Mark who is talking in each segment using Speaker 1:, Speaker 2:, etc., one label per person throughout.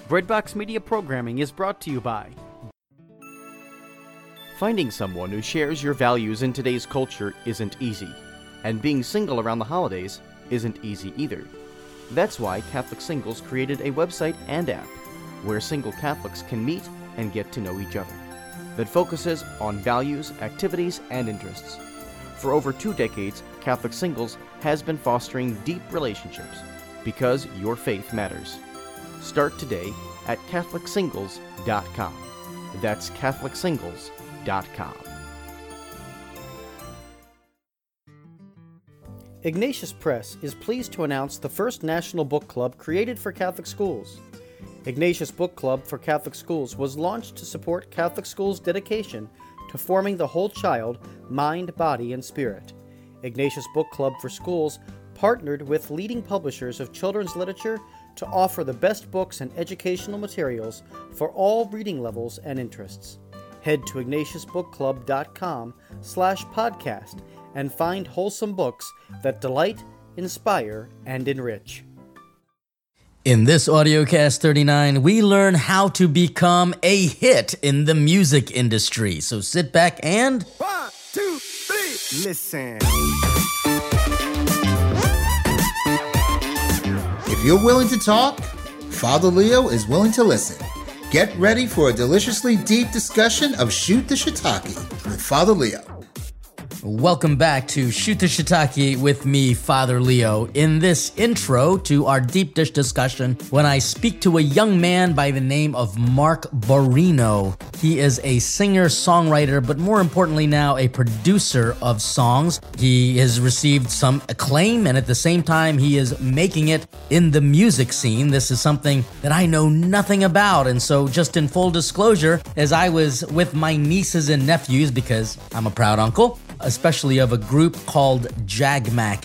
Speaker 1: Breadbox Media programming is brought to you by finding someone who shares your values in today's culture isn't easy, and being single around the holidays isn't easy either. That's why Catholic Singles created a website and app where single Catholics can meet and get to know each other that focuses on values, activities, and interests. For over 2 decades, Catholic Singles has been fostering deep relationships because your faith matters. Start today at CatholicSingles.com. That's CatholicSingles.com. Ignatius Press is pleased to announce the first national book club created for Catholic schools. Ignatius Book Club for Catholic Schools was launched to support Catholic schools' dedication to forming the whole child, mind, body, and spirit. Ignatius Book Club for Schools partnered with leading publishers of children's literature to offer the best books and educational materials for all reading levels and interests. Head to ignatiusbookclub.com/podcast and find wholesome books that delight, inspire, and enrich.
Speaker 2: In this AudioCast 39, we learn how to become a hit in the music industry. So sit back and
Speaker 3: 1, 2, 3, listen.
Speaker 4: If you're willing to talk, Father Leo is willing to listen. Get ready for a deliciously deep discussion of Shoot the Shiitake with Father Leo.
Speaker 2: welcome back to Shoot the Shiitake with me, Father Leo. In this intro to our deep dish discussion, when I speak to a young man by the name of Mark Barino. He is a singer, songwriter, but more importantly now, a producer of songs. He has received some acclaim, and at the same time, he is making it in the music scene. This is something that I know nothing about, and so just in full disclosure, as I was with my nieces and nephews, because I'm a proud uncle, especially of a group called JAGMAC,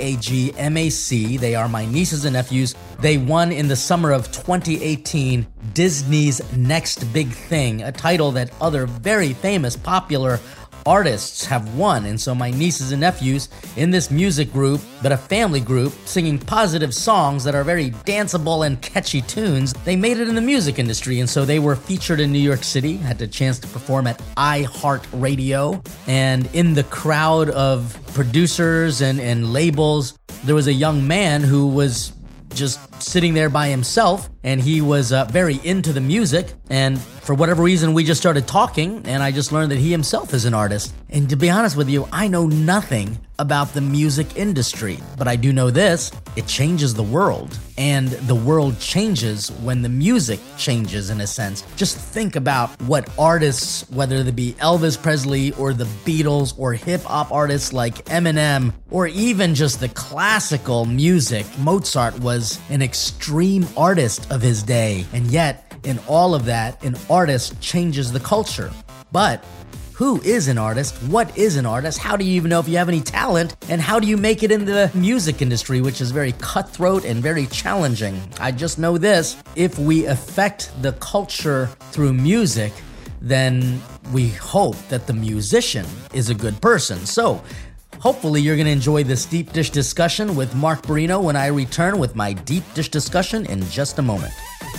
Speaker 2: Jagmac. They are my nieces and nephews. They won in the summer of 2018 Disney's Next Big Thing, a title that other very famous, popular artists have won. And so my nieces and nephews in this music group, but a family group, singing positive songs that are very danceable and catchy tunes, they made it in the music industry. And so they were featured in New York City, had the chance to perform at iHeartRadio. And in the crowd of producers and labels, there was a young man who was just sitting there by himself, and he was very into the music, and for whatever reason we just started talking, and I just learned that he himself is an artist. And to be honest with you, I know nothing about the music industry, but I do know this: it changes the world, and the world changes when the music changes, in a sense. Just think about what artists, whether they be Elvis Presley or the Beatles or hip-hop artists like Eminem, or even just the classical music. Mozart was an extreme artist of his day, and yet in all of that, an artist changes the culture. But who is an artist? What is an artist? How do you even know if you have any talent? And how do you make it in the music industry, which is very cutthroat and very challenging? I just know this: if we affect the culture through music, then we hope that the musician is a good person. So hopefully you're going to enjoy this deep dish discussion with Mark Barino when I return with my deep dish discussion in just a moment.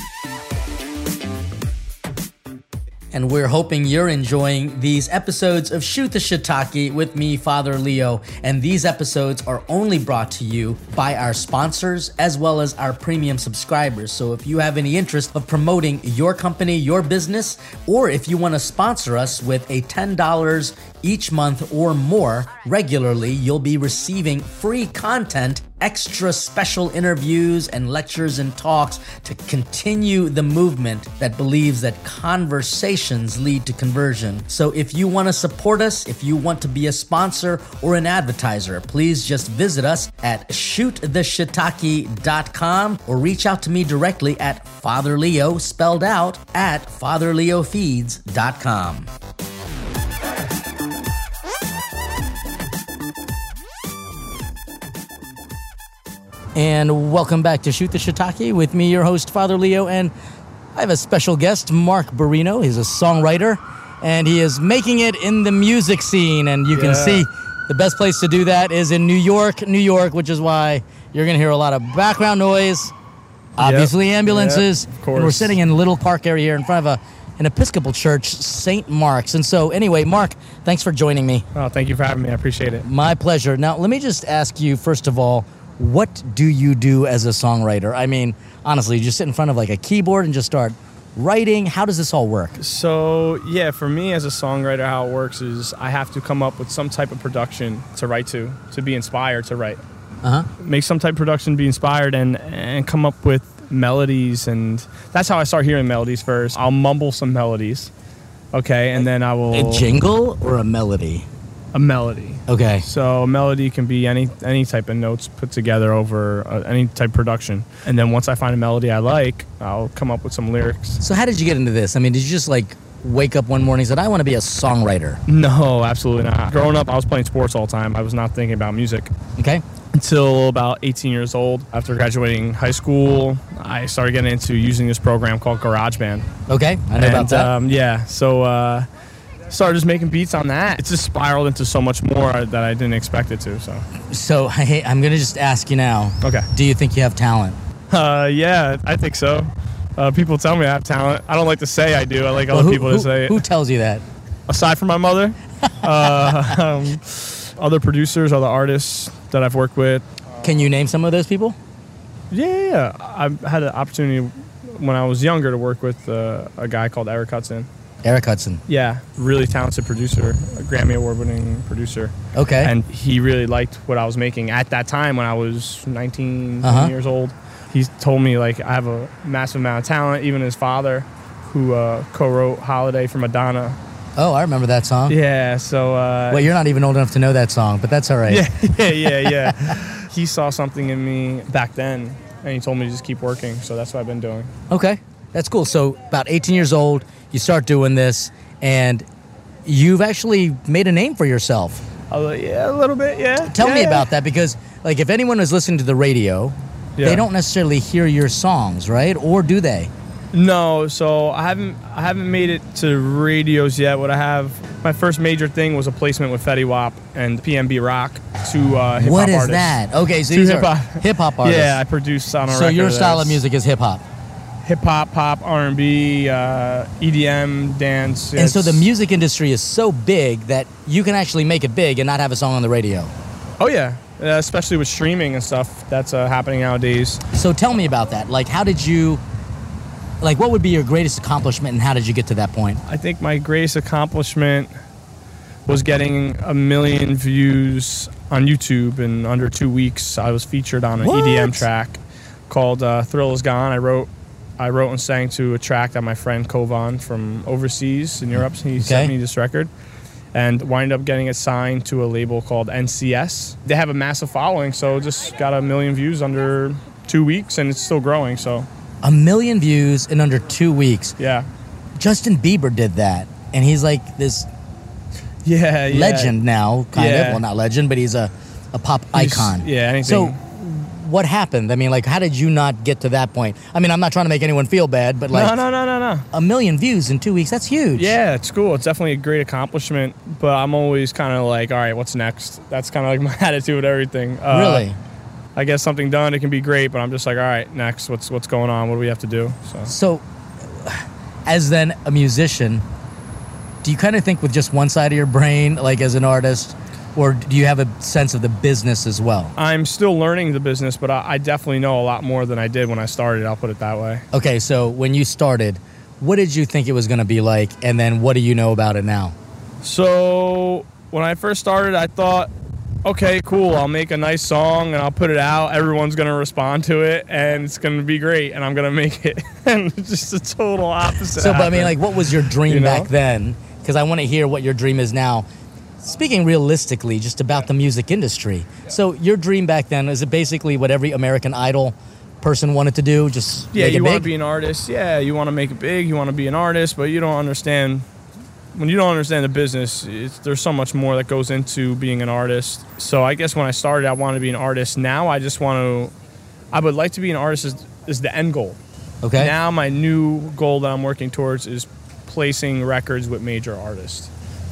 Speaker 2: And we're hoping you're enjoying these episodes of Shoot the Shiitake with me, Father Leo. And these episodes are only brought to you by our sponsors as well as our premium subscribers. So if you have any interest of promoting your company, your business, or if you want to sponsor us with a $10 each month or more regularly, you'll be receiving free content, extra special interviews and lectures and talks to continue the movement that believes that conversations lead to conversion. So if you want to support us, if you want to be a sponsor or an advertiser, please just visit us at shoottheshiitake.com or reach out to me directly at Father Leo, spelled out, at fatherleofeeds.com. And welcome back to Shoot the Shiitake with me, your host, Father Leo, and I have a special guest, Mark Barino. He's a songwriter, and he is making it in the music scene, and you can see the best place to do that is in New York, which is why you're going to hear a lot of background noise Obviously, ambulances.
Speaker 5: Of course.
Speaker 2: And we're sitting in Little Park area here in front of an Episcopal church, St. Mark's. And so, anyway, Mark, thanks for joining me.
Speaker 5: Oh, thank you for having me. I appreciate it.
Speaker 2: My pleasure. Now, let me just ask you, first of all, what do you do as a songwriter? I mean, honestly, you just sit in front of like a keyboard and just start writing. How does this all work?
Speaker 5: So, yeah, for me as a songwriter, how it works is I have to come up with some type of production to write to be inspired to write. Make some type of production, be inspired, and come up with melodies. And that's how I start hearing melodies first. I'll mumble some melodies, okay, and then I will...
Speaker 2: A jingle or a melody?
Speaker 5: A melody.
Speaker 2: Okay.
Speaker 5: So a melody can be any type of notes put together over any type of production. And then once I find a melody I like, I'll come up with some lyrics.
Speaker 2: So how did you get into this? I mean, did you just like wake up one morning and said, I want to be a songwriter?
Speaker 5: No, absolutely not. Growing up, I was playing sports all the time. I was not thinking about music.
Speaker 2: Okay.
Speaker 5: Until about 18 years old. After graduating high school, I started getting into using this program called GarageBand.
Speaker 2: Okay, I know about that.
Speaker 5: Yeah, so started just making beats on that. It's just spiraled into so much more that I didn't expect it to.
Speaker 2: So hey, I'm going to just ask you now.
Speaker 5: Okay.
Speaker 2: Do you think you have talent?
Speaker 5: Yeah, I think so. People tell me I have talent. I don't like to say I do. I like other people to say it.
Speaker 2: Who tells you that?
Speaker 5: Aside from my mother, other producers, other artists that I've worked with.
Speaker 2: Can you name some of those people?
Speaker 5: Yeah. I've had an opportunity when I was younger to work with a guy called Eric Hudson.
Speaker 2: Eric Hudson.
Speaker 5: Yeah, really talented producer, a Grammy Award-winning producer.
Speaker 2: Okay.
Speaker 5: And he really liked what I was making at that time when I was 19 years old. He told me, like, I have a massive amount of talent. Even his father, who co-wrote Holiday for Madonna.
Speaker 2: Oh, I remember that song.
Speaker 5: Yeah, so...
Speaker 2: Wait, you're not even old enough to know that song, but that's all right.
Speaker 5: Yeah. He saw something in me back then, and he told me to just keep working, so that's what I've been doing.
Speaker 2: Okay, that's cool. So about 18 years old, you start doing this, and you've actually made a name for yourself.
Speaker 5: Yeah, a little bit, yeah.
Speaker 2: Tell me about that, because like if anyone is listening to the radio, they don't necessarily hear your songs, right? Or do they?
Speaker 5: No, so I haven't made it to radios yet. What I have, my first major thing was a placement with Fetty Wap and PNB Rock, two hip-hop artists.
Speaker 2: What is that? Okay, so these are hip-hop artists.
Speaker 5: Yeah, I produced on a record.
Speaker 2: So your style of music is hip-hop?
Speaker 5: Hip-hop, pop, R&B, EDM, dance.
Speaker 2: And so the music industry is so big that you can actually make it big and not have a song on the radio.
Speaker 5: Oh, yeah. Especially with streaming and stuff that's happening nowadays.
Speaker 2: So tell me about that. Like, how did you... Like, what would be your greatest accomplishment, and how did you get to that point?
Speaker 5: I think my greatest accomplishment was getting 1 million views on YouTube in under 2 weeks. I was featured on an EDM track called Thrill Is Gone. I wrote and sang to a track that my friend Kovan from overseas in Europe, he sent me this record, and wind up getting it signed to a label called NCS. They have a massive following, so just got 1 million views under 2 weeks, and it's still growing, so...
Speaker 2: 1 million views in under 2 weeks.
Speaker 5: Yeah.
Speaker 2: Justin Bieber did that, and he's like this legend now, kind of. Well, not legend, but he's a pop icon.
Speaker 5: Yeah, anything.
Speaker 2: So what happened? I mean, like, how did you not get to that point? I mean, I'm not trying to make anyone feel bad, but like...
Speaker 5: No.
Speaker 2: 1 million views in 2 weeks, that's huge.
Speaker 5: Yeah, it's cool. It's definitely a great accomplishment, but I'm always kind of like, all right, what's next? That's kind of like my attitude with everything.
Speaker 2: Really?
Speaker 5: I get something done, it can be great, but I'm just like, all right, next, what's going on? What do we have to do?
Speaker 2: So, as then a musician, do you kind of think with just one side of your brain, like as an artist, or do you have a sense of the business as well?
Speaker 5: I'm still learning the business, but I definitely know a lot more than I did when I started, I'll put it that way.
Speaker 2: Okay, so when you started, what did you think it was going to be like, and then what do you know about it now?
Speaker 5: So, when I first started, I thought, okay, cool, I'll make a nice song and I'll put it out. Everyone's going to respond to it and it's going to be great and I'm going to make it. And it's just a total opposite.
Speaker 2: So, but I mean, like, what was your dream back then? Because I want to hear what your dream is now. Speaking realistically, just about the music industry. So, your dream back then, is it basically what every American Idol person wanted to do? Just make it big?
Speaker 5: You want to be an artist. Yeah, you want to make it big. You want to be an artist, but you don't understand... When you don't understand the business, there's so much more that goes into being an artist. So I guess when I started, I wanted to be an artist. Now I would like to be an artist is the end goal.
Speaker 2: Okay.
Speaker 5: Now my new goal that I'm working towards is placing records with major artists.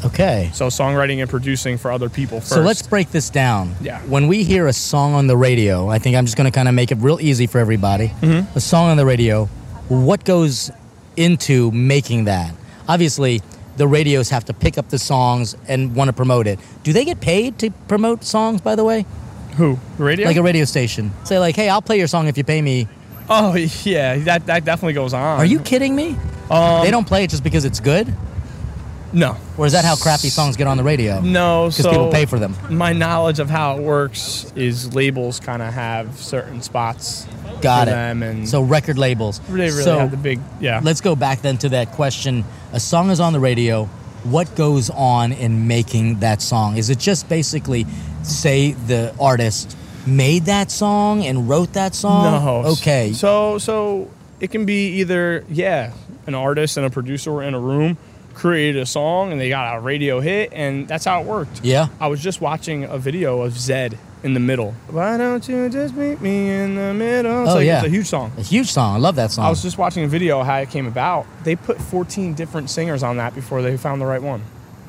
Speaker 2: Okay.
Speaker 5: So songwriting and producing for other people first.
Speaker 2: So let's break this down.
Speaker 5: Yeah.
Speaker 2: When we hear a song on the radio, I think I'm just going to kind of make it real easy for everybody.
Speaker 5: Mm-hmm.
Speaker 2: A song on the radio, what goes into making that? Obviously, the radios have to pick up the songs and want to promote it. Do they get paid to promote songs, by the way?
Speaker 5: Who? The radio?
Speaker 2: Like a radio station. Say like, hey, I'll play your song if you pay me.
Speaker 5: Oh, yeah. That definitely goes on.
Speaker 2: Are you kidding me? They don't play it just because it's good?
Speaker 5: No.
Speaker 2: Or is that how crappy songs get on the radio?
Speaker 5: No.
Speaker 2: Because people pay for them.
Speaker 5: My knowledge of how it works is labels kind of have certain spots
Speaker 2: Got
Speaker 5: for
Speaker 2: it.
Speaker 5: them. And
Speaker 2: So record labels.
Speaker 5: they really
Speaker 2: So
Speaker 5: have the big, yeah.
Speaker 2: let's go back then to that question. A song is on the radio. What goes on in making that song? Is it just basically, say, the artist made that song and wrote that song?
Speaker 5: No.
Speaker 2: Okay.
Speaker 5: So it can be either, an artist and a producer were in a room, created a song, and they got a radio hit, and that's how it worked.
Speaker 2: Yeah.
Speaker 5: I was just watching a video of Zed in the middle. Why don't you just meet me in the middle? It's it's a huge song.
Speaker 2: A huge song. I love that song.
Speaker 5: I was just watching a video how it came about. They put 14 different singers on that before they found the right one.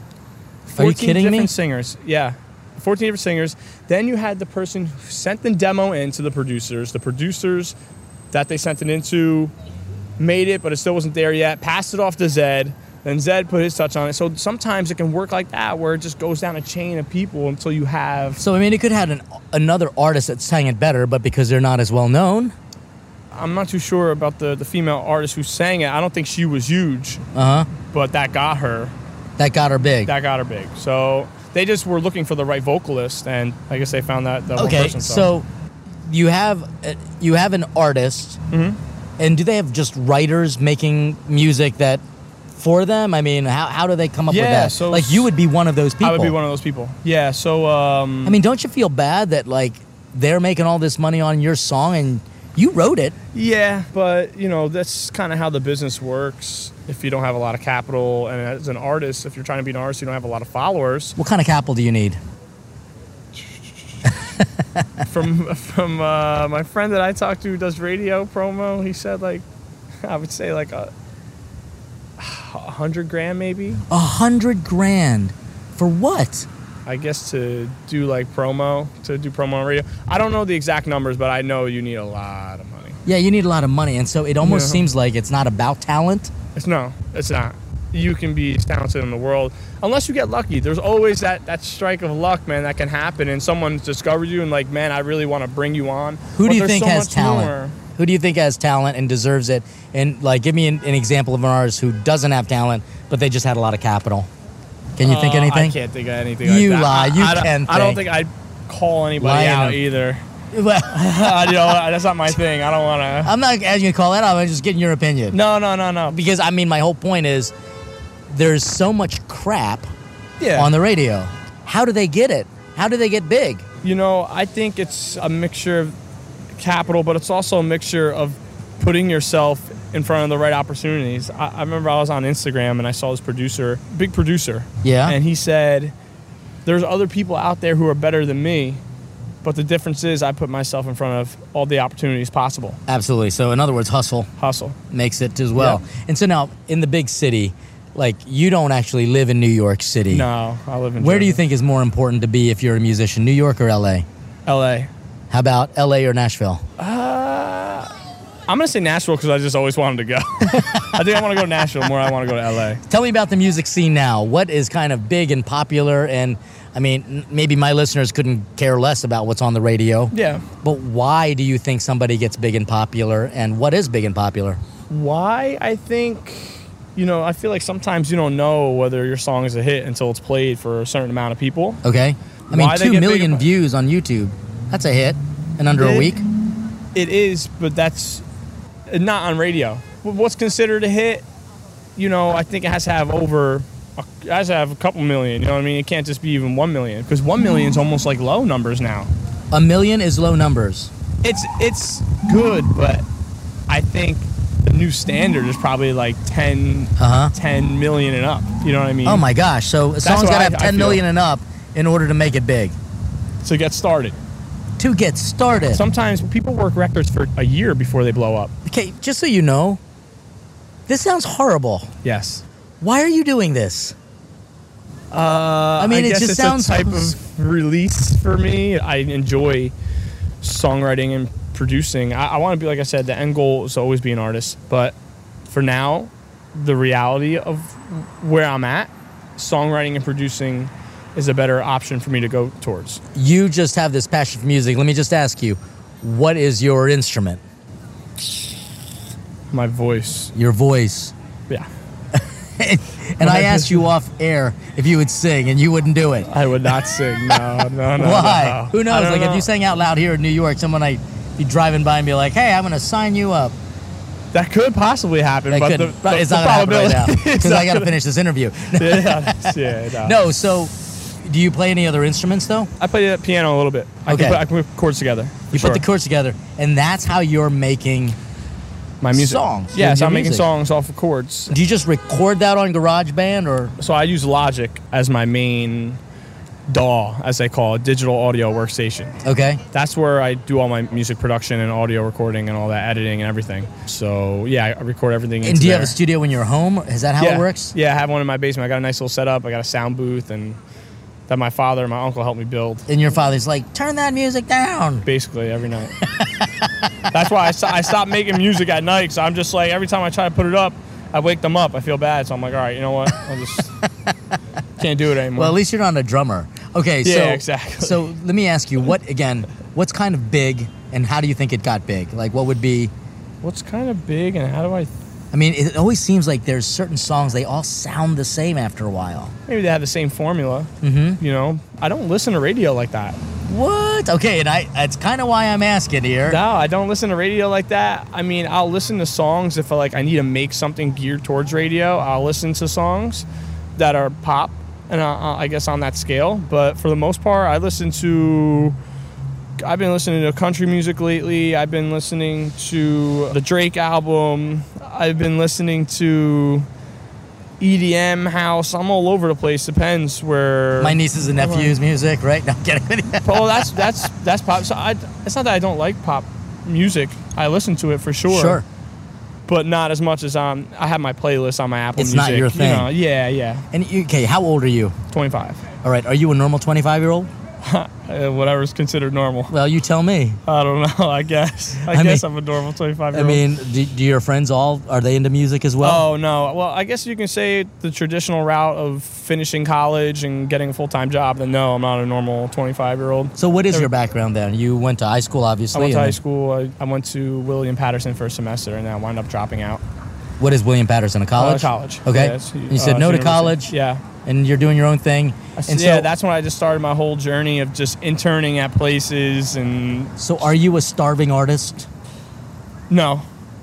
Speaker 2: Are you kidding me?
Speaker 5: 14 different singers. Yeah. 14 different singers. Then you had the person who sent the demo in to the producers. The producers that they sent it into made it, but it still wasn't there yet. Passed it off to Zed. Then Zed put his touch on it. So sometimes it can work like that, where it just goes down a chain of people until you have...
Speaker 2: So, I mean, it could have another artist that sang it better, but because they're not as well known.
Speaker 5: I'm not too sure about the female artist who sang it. I don't think she was huge, but that got her.
Speaker 2: That got her big.
Speaker 5: That got her big. So they just were looking for the right vocalist, and I guess they found that the one
Speaker 2: Okay,
Speaker 5: person.
Speaker 2: so you have an artist, and do they have just writers making music that for them? I mean, how do they come up with that?
Speaker 5: So
Speaker 2: like, you would be one of those people.
Speaker 5: I would be one of those people. Yeah, so...
Speaker 2: I mean, don't you feel bad that, like, they're making all this money on your song and you wrote it?
Speaker 5: Yeah, but, that's kind of how the business works. If you don't have a lot of capital, and as an artist, if you're trying to be an artist, you don't have a lot of followers.
Speaker 2: What kind of capital do you need?
Speaker 5: From my friend that I talked to who does radio promo, he said, like, I would say, like, $100,000 maybe.
Speaker 2: $100,000 for what?
Speaker 5: I guess to do promo on radio. I don't know the exact numbers, but I know you need a lot of money.
Speaker 2: Yeah, you need a lot of money, and so it almost seems like it's not about talent.
Speaker 5: It's not. You can be as talented in the world unless you get lucky. There's always that strike of luck, man, that can happen, and someone discovers you and like, man, I really want to bring you on.
Speaker 2: Who do you think has talent? Who do you think has talent and deserves it? And like, give me an example of an artist who doesn't have talent, but they just had a lot of capital. Can you think anything?
Speaker 5: I can't think of anything.
Speaker 2: You
Speaker 5: like that.
Speaker 2: lie. You can.
Speaker 5: I don't think I'd call anybody out either.
Speaker 2: Well,
Speaker 5: that's not my thing. I don't want to.
Speaker 2: I'm not asking you to call that out. I'm just getting your opinion.
Speaker 5: No.
Speaker 2: Because I mean, my whole point is, there's so much crap on the radio. How do they get it? How do they get big?
Speaker 5: I think it's a mixture of capital, but it's also a mixture of putting yourself in front of the right opportunities. I remember I was on Instagram and I saw this big producer.
Speaker 2: Yeah.
Speaker 5: And he said, there's other people out there who are better than me, but the difference is I put myself in front of all the opportunities possible.
Speaker 2: Absolutely. So in other words, hustle makes it as well.
Speaker 5: Yeah.
Speaker 2: And so now in the big city, like, you don't actually live in New York City.
Speaker 5: No, I live in
Speaker 2: Where do you
Speaker 5: Jersey.
Speaker 2: think is more important to be if you're a musician, New York or LA?
Speaker 5: LA.
Speaker 2: How about LA or Nashville?
Speaker 5: I'm going to say Nashville because I just always wanted to go. I think I want to go to Nashville more than I want to go to LA.
Speaker 2: Tell me about the music scene now. What is kind of big and popular? And, I mean, maybe my listeners couldn't care less about what's on the radio.
Speaker 5: Yeah.
Speaker 2: But why do you think somebody gets big and popular? And what is big and popular?
Speaker 5: Why? I think, I feel like sometimes you don't know whether your song is a hit until it's played for a certain amount of people.
Speaker 2: Okay. I mean,
Speaker 5: Why they
Speaker 2: 2
Speaker 5: get big
Speaker 2: million
Speaker 5: and-
Speaker 2: views on YouTube. That's a hit in under a week.
Speaker 5: It is, but that's not on radio. What's considered a hit, I think it has to have a couple million, you know what I mean? It can't just be even 1 million, because 1 million is almost like low numbers now.
Speaker 2: 1 million is low numbers.
Speaker 5: It's good, but I think the new standard is probably like 10 million and up, you know what I mean?
Speaker 2: Oh my gosh. So a song's
Speaker 5: what
Speaker 2: got to have
Speaker 5: I
Speaker 2: 10
Speaker 5: feel.
Speaker 2: million and up in order to make it big.
Speaker 5: To get started.
Speaker 2: To get started.
Speaker 5: Sometimes people work records for a year before they blow up.
Speaker 2: Okay, just so you know, this sounds horrible.
Speaker 5: Yes.
Speaker 2: Why are you doing this? I mean, it
Speaker 5: guess
Speaker 2: just
Speaker 5: it's
Speaker 2: sounds
Speaker 5: a type of release for me. I enjoy songwriting and producing. I want to be, like I said, the end goal is to always be an artist. But for now, the reality of where I'm at, songwriting and producing is a better option for me to go towards.
Speaker 2: You just have this passion for music. Let me just ask you, what is your instrument?
Speaker 5: My voice.
Speaker 2: Your voice.
Speaker 5: Yeah.
Speaker 2: And I asked you off air if you would sing, and you wouldn't do it.
Speaker 5: I would not sing. No.
Speaker 2: Why?
Speaker 5: No.
Speaker 2: Who knows? Like, if you sang out loud here in New York, someone might be driving by and be like, hey, I'm going to sign you up.
Speaker 5: That could possibly happen,
Speaker 2: That
Speaker 5: but
Speaker 2: could,
Speaker 5: the
Speaker 2: it's not going to happen right now, because I got to
Speaker 5: gonna-
Speaker 2: finish this interview.
Speaker 5: Yeah.
Speaker 2: No, so do you play any other instruments, though?
Speaker 5: I play the piano a little bit.
Speaker 2: Okay.
Speaker 5: I can put chords together.
Speaker 2: You put the chords together, and that's how you're making
Speaker 5: my music.
Speaker 2: songs.
Speaker 5: Yes,
Speaker 2: your
Speaker 5: I'm making
Speaker 2: music.
Speaker 5: songs off of chords.
Speaker 2: Do you just record that on GarageBand, or?
Speaker 5: So I use Logic as my main DAW, as they call it, digital audio workstation.
Speaker 2: Okay.
Speaker 5: That's where I do all my music production and audio recording and all that editing and everything. So yeah, I record everything.
Speaker 2: And do you have a studio when you're home? Is that how it works?
Speaker 5: Yeah, I have one in my basement. I got a nice little setup. I got a sound booth, and that my father and my uncle helped me build.
Speaker 2: And your father's like, turn that music down.
Speaker 5: Basically every night. That's why I stopped making music at night. So I'm just like, every time I try to put it up, I wake them up. I feel bad. So I'm like, all right, you know what? I'll just can't do it anymore.
Speaker 2: Well, at least you're not a drummer. Okay,
Speaker 5: Yeah,
Speaker 2: so
Speaker 5: exactly.
Speaker 2: So let me ask you, what's kind of big, and how do you think it got big? Like, what would be?
Speaker 5: What's kind of big, and how do I?
Speaker 2: I mean, it always seems like there's certain songs, they all sound the same after a while.
Speaker 5: Maybe they have the same formula. Mm-hmm. You know, I don't listen to radio like that.
Speaker 2: What? Okay, and that's kind of why I'm asking here.
Speaker 5: No, I don't listen to radio like that. I mean, I'll listen to songs if I need to make something geared towards radio. I'll listen to songs that are pop, and I guess on that scale. But for the most part, I've been listening to country music lately. I've been listening to the Drake album. I've been listening to EDM house. I'm all over the place. Depends where.
Speaker 2: My nieces and nephews' music, right? No, I'm kidding.
Speaker 5: Well, that's pop. So it's not that I don't like pop music. I listen to it for sure.
Speaker 2: Sure.
Speaker 5: But not as much as I have my playlist on my Apple
Speaker 2: It's
Speaker 5: Music.
Speaker 2: not your thing.
Speaker 5: You know, yeah.
Speaker 2: And okay, how old are you?
Speaker 5: 25.
Speaker 2: All right, are you a normal 25-year-old?
Speaker 5: Whatever's considered normal.
Speaker 2: Well, you tell me.
Speaker 5: I don't know. I guess. I guess I'm a normal 25-year-old.
Speaker 2: I mean, do your friends are they into music as well?
Speaker 5: Oh, no. Well, I guess you can say the traditional route of finishing college and getting a full-time job. Then no, I'm not a normal 25-year-old.
Speaker 2: So what is your background then? You went to high school, obviously.
Speaker 5: I went to
Speaker 2: and
Speaker 5: high school. I went to William Patterson for a semester, and then I wound up dropping out.
Speaker 2: What is William Patterson, a college?
Speaker 5: College.
Speaker 2: Okay.
Speaker 5: Yeah, it's,
Speaker 2: you said no to
Speaker 5: university.
Speaker 2: college.
Speaker 5: Yeah.
Speaker 2: And you're doing your own thing. And
Speaker 5: Yeah,
Speaker 2: so,
Speaker 5: that's when I just started my whole journey of just interning at places and...
Speaker 2: So are you a starving artist?
Speaker 5: No.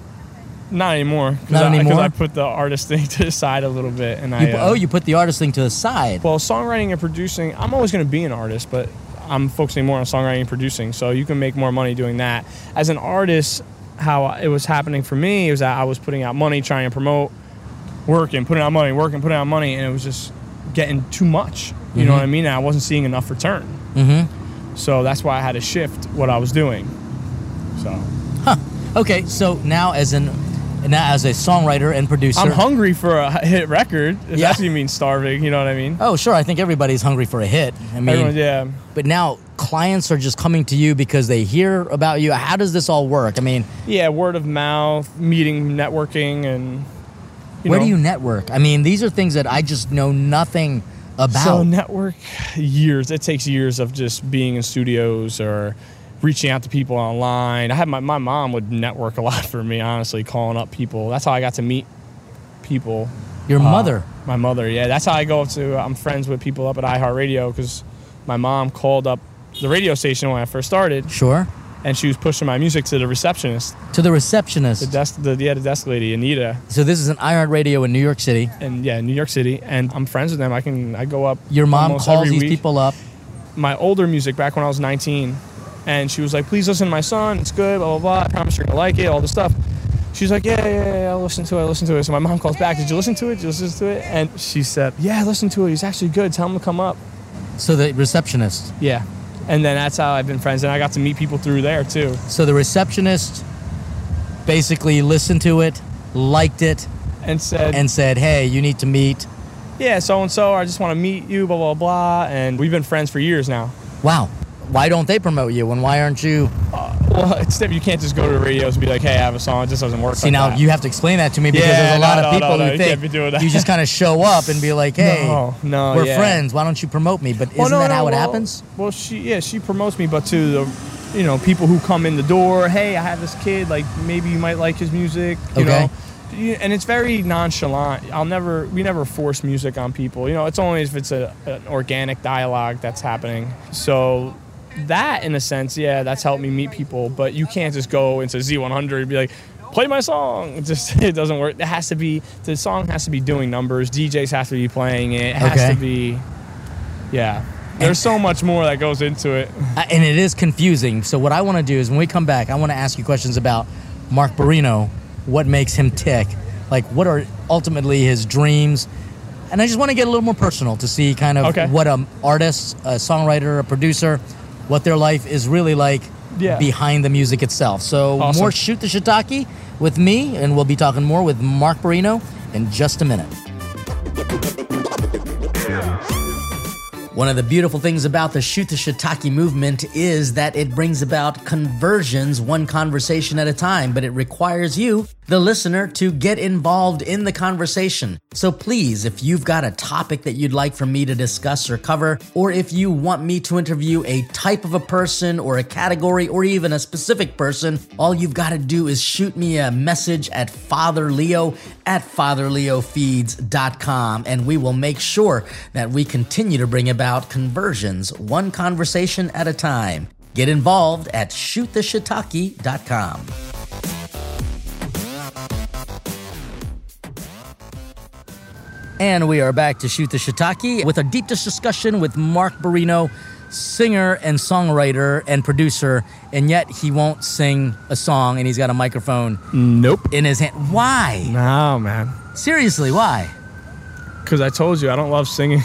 Speaker 5: Not anymore.
Speaker 2: Not anymore?
Speaker 5: Because I put the artist thing to the side a little bit. And
Speaker 2: You put the artist thing to the side.
Speaker 5: Well, songwriting and producing, I'm always going to be an artist, but I'm focusing more on songwriting and producing, so you can make more money doing that. As an artist, how it was happening for me was that I was putting out money, trying to promote, working, putting out money, and it was just getting too much. You know what I mean? And I wasn't seeing enough return. Mm-hmm. So that's why I had to shift what I was doing. So.
Speaker 2: Okay, so now as a songwriter and producer,
Speaker 5: I'm hungry for a hit record, if that's what you mean starving, you know what I mean?
Speaker 2: Oh, sure. I think everybody's hungry for a hit. I mean,
Speaker 5: Yeah.
Speaker 2: But now clients are just coming to you because they hear about you. How does this all work? I mean,
Speaker 5: Yeah, word of mouth, meeting, networking, and
Speaker 2: where do you network? I mean, these are things that I just know nothing about.
Speaker 5: So network, years. It takes years of just being in studios or reaching out to people online. I had my mom would network a lot for me, honestly, calling up people. That's how I got to meet people.
Speaker 2: Your mother?
Speaker 5: My mother, yeah. That's how I go up to, I'm friends with people up at iHeartRadio because my mom called up the radio station when I first started.
Speaker 2: Sure.
Speaker 5: And she was pushing my music to the receptionist.
Speaker 2: To the receptionist?
Speaker 5: The desk lady, Anita.
Speaker 2: So this is an iHeartRadio in New York City.
Speaker 5: And yeah, New York City. And I'm friends with them. I go up.
Speaker 2: Your mom
Speaker 5: almost
Speaker 2: calls
Speaker 5: every
Speaker 2: these
Speaker 5: week.
Speaker 2: people up.
Speaker 5: My older music back when I was 19. And she was like, please listen to my son. It's good, blah, blah, blah. I promise you're going to like it, all this stuff. She's like, yeah, I'll listen to it. So my mom calls back, did you listen to it? And she said, yeah, listen to it. He's actually good. Tell him to come up.
Speaker 2: So the receptionist.
Speaker 5: Yeah. And then that's how I've been friends. And I got to meet people through there, too.
Speaker 2: So the receptionist basically listened to it, liked it,
Speaker 5: and said,
Speaker 2: hey, you need to meet
Speaker 5: yeah, so-and-so, I just want to meet you, blah, blah, blah. And we've been friends for years now.
Speaker 2: Wow. Why don't they promote you, and why aren't you?
Speaker 5: Well, it's different. You can't just go to the radios and be like, hey, I have a song. It just doesn't work.
Speaker 2: See,
Speaker 5: like
Speaker 2: now
Speaker 5: that.
Speaker 2: you have to explain that to me, because
Speaker 5: Yeah,
Speaker 2: there's a lot of
Speaker 5: no,
Speaker 2: people
Speaker 5: no,
Speaker 2: who
Speaker 5: you
Speaker 2: think
Speaker 5: can't be doing that.
Speaker 2: you just kind of show up and be like, hey,
Speaker 5: No,
Speaker 2: we're
Speaker 5: yeah.
Speaker 2: friends. Why don't you promote me? But isn't that how it happens?
Speaker 5: Well, she promotes me, but to the, people who come in the door, hey, I have this kid, like maybe you might like his music, you know. And it's very nonchalant. We never force music on people. It's only if it's an organic dialogue that's happening. So that, in a sense, yeah, that's helped me meet people. But you can't just go into Z100 and be like, play my song. It doesn't work. The song has to be doing numbers. DJs have to be playing it. It has to be, yeah. There's so much more that goes into it.
Speaker 2: And it is confusing. So what I want to do is when we come back, I want to ask you questions about Mark Barrino, what makes him tick, like what are ultimately his dreams. And I just want to get a little more personal to see kind of what an artist, a songwriter, a producer, what their life is really like behind the music itself. So
Speaker 5: Awesome.
Speaker 2: More Shoot the Shiitake with me, and we'll be talking more with Mark Barrino in just a minute. One of the beautiful things about the Shoot the Shiitake movement is that it brings about conversions one conversation at a time, but it requires you, the listener, to get involved in the conversation. So please, if you've got a topic that you'd like for me to discuss or cover, or if you want me to interview a type of a person or a category or even a specific person, all you've got to do is shoot me a message at fatherleo@fatherleofeeds.com, and we will make sure that we continue to bring about conversions one conversation at a time. Get involved at shoottheshiitake.com. And we are back to Shoot the Shiitake with a deep dish discussion with Mark Barrino, singer and songwriter and producer, and yet he won't sing a song and he's got a microphone in his hand. Why?
Speaker 5: No, man.
Speaker 2: Seriously, why?
Speaker 5: Because I told you I don't love singing.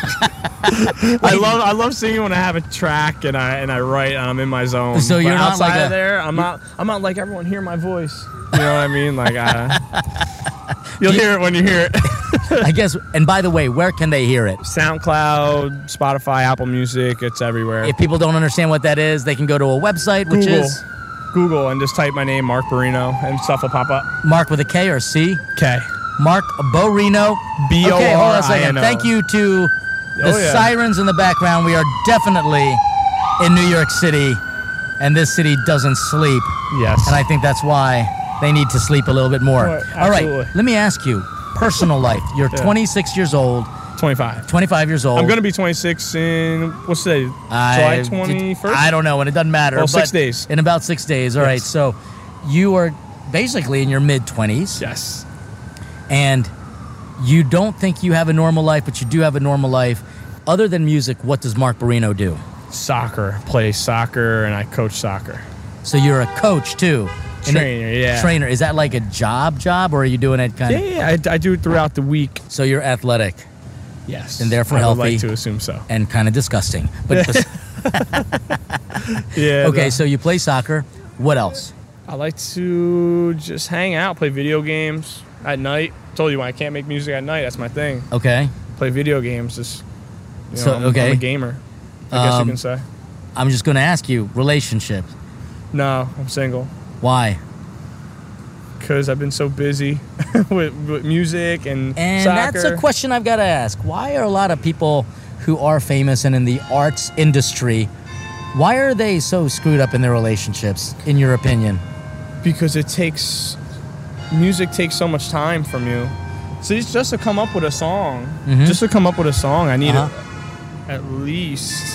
Speaker 5: I love singing when I have a track and I write and I'm in my zone.
Speaker 2: So you're not
Speaker 5: outside
Speaker 2: like
Speaker 5: of there, I'm not like everyone hear my voice. You know what I mean? Like you'll hear it when you hear it.
Speaker 2: I guess. And by the way, where can they hear it?
Speaker 5: SoundCloud, Spotify, Apple Music, it's everywhere.
Speaker 2: If people don't understand what that is, they can go to a website, which is
Speaker 5: Google, and just type my name, Mark Barrino, and stuff will pop up.
Speaker 2: Mark with a K or C?
Speaker 5: K.
Speaker 2: Mark Barrino.
Speaker 5: B-O-R-I-N-O.
Speaker 2: Okay, hold on a second. Thank you to the sirens in the background. We are definitely in New York City, and this city doesn't sleep.
Speaker 5: Yes.
Speaker 2: And I think that's why they need to sleep a little bit more.
Speaker 5: Absolutely.
Speaker 2: All right, let me ask you, personal life. You're 26 years old.
Speaker 5: 25.
Speaker 2: 25 years old.
Speaker 5: I'm going to be 26 in, what's today? July 21st?
Speaker 2: I don't know, and it doesn't matter.
Speaker 5: Well,
Speaker 2: but
Speaker 5: 6 days.
Speaker 2: In about 6 days. All right, so you are basically in your mid-20s.
Speaker 5: Yes.
Speaker 2: And you don't think you have a normal life, but you do have a normal life. Other than music, what does Mark Barrino do?
Speaker 5: Soccer. Play soccer, and I coach soccer.
Speaker 2: So you're a coach, too.
Speaker 5: Trainer,
Speaker 2: Trainer. Is that like a job, or are you doing it kind of?
Speaker 5: Yeah, I do it throughout the week.
Speaker 2: So you're athletic.
Speaker 5: Yes.
Speaker 2: And therefore
Speaker 5: I
Speaker 2: healthy.
Speaker 5: would like to assume so.
Speaker 2: And kind of disgusting. But
Speaker 5: yeah.
Speaker 2: Okay, so you play soccer. What else?
Speaker 5: I like to just hang out, play video games at night. Told you when I can't make music at night, that's my thing.
Speaker 2: Okay.
Speaker 5: Play video games. Just, I'm a gamer, I guess you can say.
Speaker 2: I'm just going to ask you, relationship.
Speaker 5: No, I'm single.
Speaker 2: Why?
Speaker 5: Because I've been so busy with music and soccer.
Speaker 2: That's a question I've got to ask. Why are a lot of people who are famous and in the arts industry, why are they so screwed up in their relationships, in your opinion?
Speaker 5: Because music takes so much time from you. So just to come up with a song, I need at least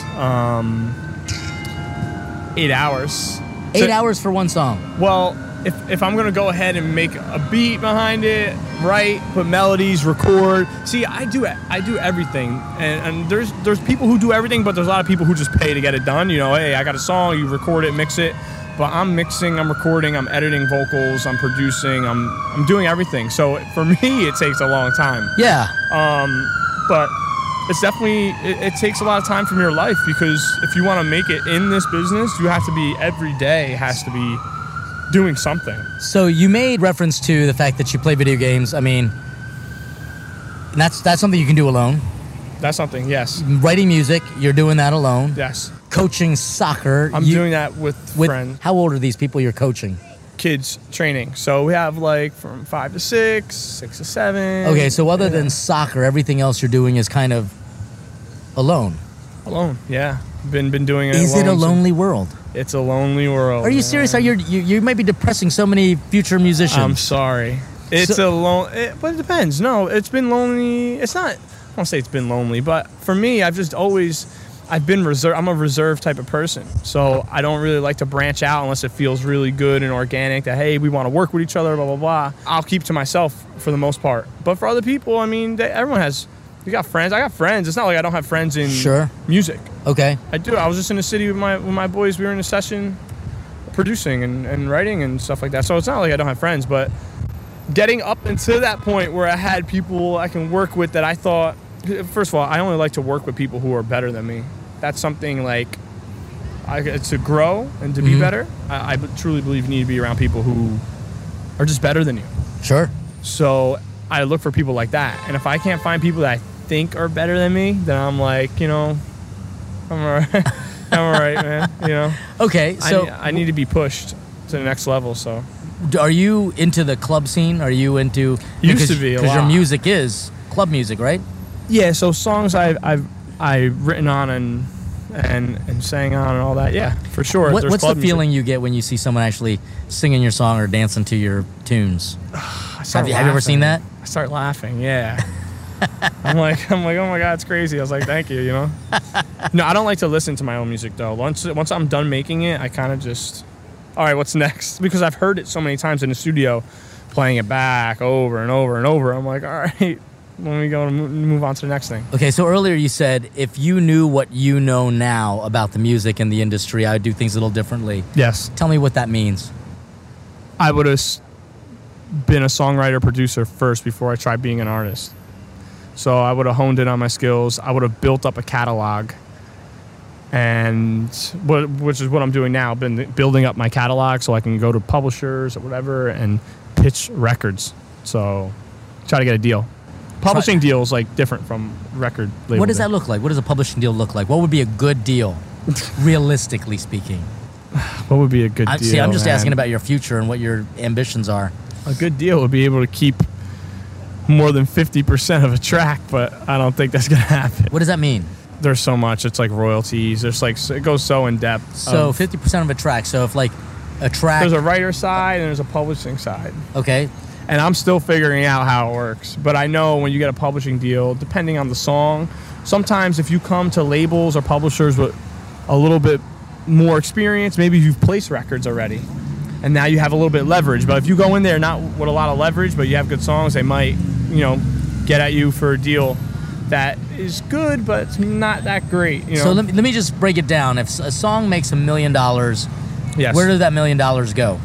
Speaker 5: 8 hours.
Speaker 2: 8 hours for one song?
Speaker 5: Well, if I'm going to go ahead and make a beat behind it, write, put melodies, record. See, I do everything. And there's people who do everything, but there's a lot of people who just pay to get it done. Hey, I got a song, you record it, mix it. But I'm mixing, I'm recording, I'm editing vocals, I'm producing, I'm doing everything. So for me, it takes a long time.
Speaker 2: Yeah.
Speaker 5: But it's definitely, it takes a lot of time from your life, because if you want to make it in this business, you have to be, every day has to be doing something.
Speaker 2: So you made reference to the fact that you play video games. I mean, And that's something you can do alone.
Speaker 5: That's something, yes.
Speaker 2: Writing music, you're doing that alone.
Speaker 5: Yes.
Speaker 2: Coaching soccer.
Speaker 5: I'm doing that with friends.
Speaker 2: How old are these people you're coaching?
Speaker 5: Kids training. So we have like from 5 to 6, 6 to 7.
Speaker 2: Okay, so other than soccer, everything else you're doing is kind of alone.
Speaker 5: Alone, yeah. Been doing it.
Speaker 2: Is it a lonely world?
Speaker 5: It's a lonely world.
Speaker 2: Are you serious? You might be depressing so many future musicians.
Speaker 5: I'm sorry. It's but it depends. No, it's been lonely. It's not. I won't say it's been lonely, but for me, I've been reserved. I'm a reserved type of person, so I don't really like to branch out unless it feels really good and organic. That hey, we want to work with each other, blah blah blah. I'll keep to myself for the most part. But for other people, I mean, everyone has. You got friends. I got friends. It's not like I don't have friends in music.
Speaker 2: Okay.
Speaker 5: I do. I was just in the city with my boys. We were in a session, producing and writing and stuff like that. So it's not like I don't have friends, but getting up until that point where I had people I can work with that I thought. First of all, I only like to work with people who are better than me. That's something like to grow and to be better. I truly believe you need to be around people who are just better than you.
Speaker 2: Sure.
Speaker 5: So I look for people like that. And if I can't find people that I think are better than me, then I'm like, I'm all right. I'm all right, man.
Speaker 2: Okay, so
Speaker 5: I need to be pushed to the next level. So
Speaker 2: are you into the club scene? Are you into
Speaker 5: used to be a lot.
Speaker 2: Because your music is club music, right?
Speaker 5: Yeah, so songs I've written on and sang on and all that. Yeah, for sure.
Speaker 2: What's the feeling you get when you see someone actually singing your song or dancing to your tunes? Have you ever seen that?
Speaker 5: I start laughing. Yeah. I'm like, oh my God, it's crazy. I was like, thank you. No, I don't like to listen to my own music though. Once I'm done making it, I kind of just, all right, what's next? Because I've heard it so many times in the studio, playing it back over and over and over. I'm like, all right. Let me go and move on to the next thing.
Speaker 2: Okay, so earlier you said if you knew what you know now about the music and the industry, I would do things a little differently.
Speaker 5: Yes.
Speaker 2: Tell me what that means.
Speaker 5: I would have been a songwriter, producer first before I tried being an artist. So I would have honed in on my skills. I would have built up a catalog, which is what I'm doing now. Been building up my catalog so I can go to publishers or whatever and pitch records. So try to get a deal. Publishing deal is like different from record label.
Speaker 2: What does that look like? What does a publishing deal look like? What would be a good deal, realistically speaking?
Speaker 5: What would be a good deal?
Speaker 2: See, I'm just asking about your future and what your ambitions are.
Speaker 5: A good deal would be able to keep more than 50% of a track, but I don't think that's going to happen.
Speaker 2: What does that mean?
Speaker 5: There's so much. It's like royalties. There's like, it goes so in depth.
Speaker 2: So 50% of a track. So if like a track...
Speaker 5: There's a writer side and there's a publishing side.
Speaker 2: Okay.
Speaker 5: And I'm still figuring out how it works. But I know when you get a publishing deal, depending on the song, sometimes if you come to labels or publishers with a little bit more experience, maybe you've placed records already, and now you have a little bit of leverage. But if you go in there not with a lot of leverage, but you have good songs, they might, get at you for a deal that is good, but it's not that great.
Speaker 2: So let me just break it down. If a song makes $1 million,
Speaker 5: yes,
Speaker 2: where did that $1 million go?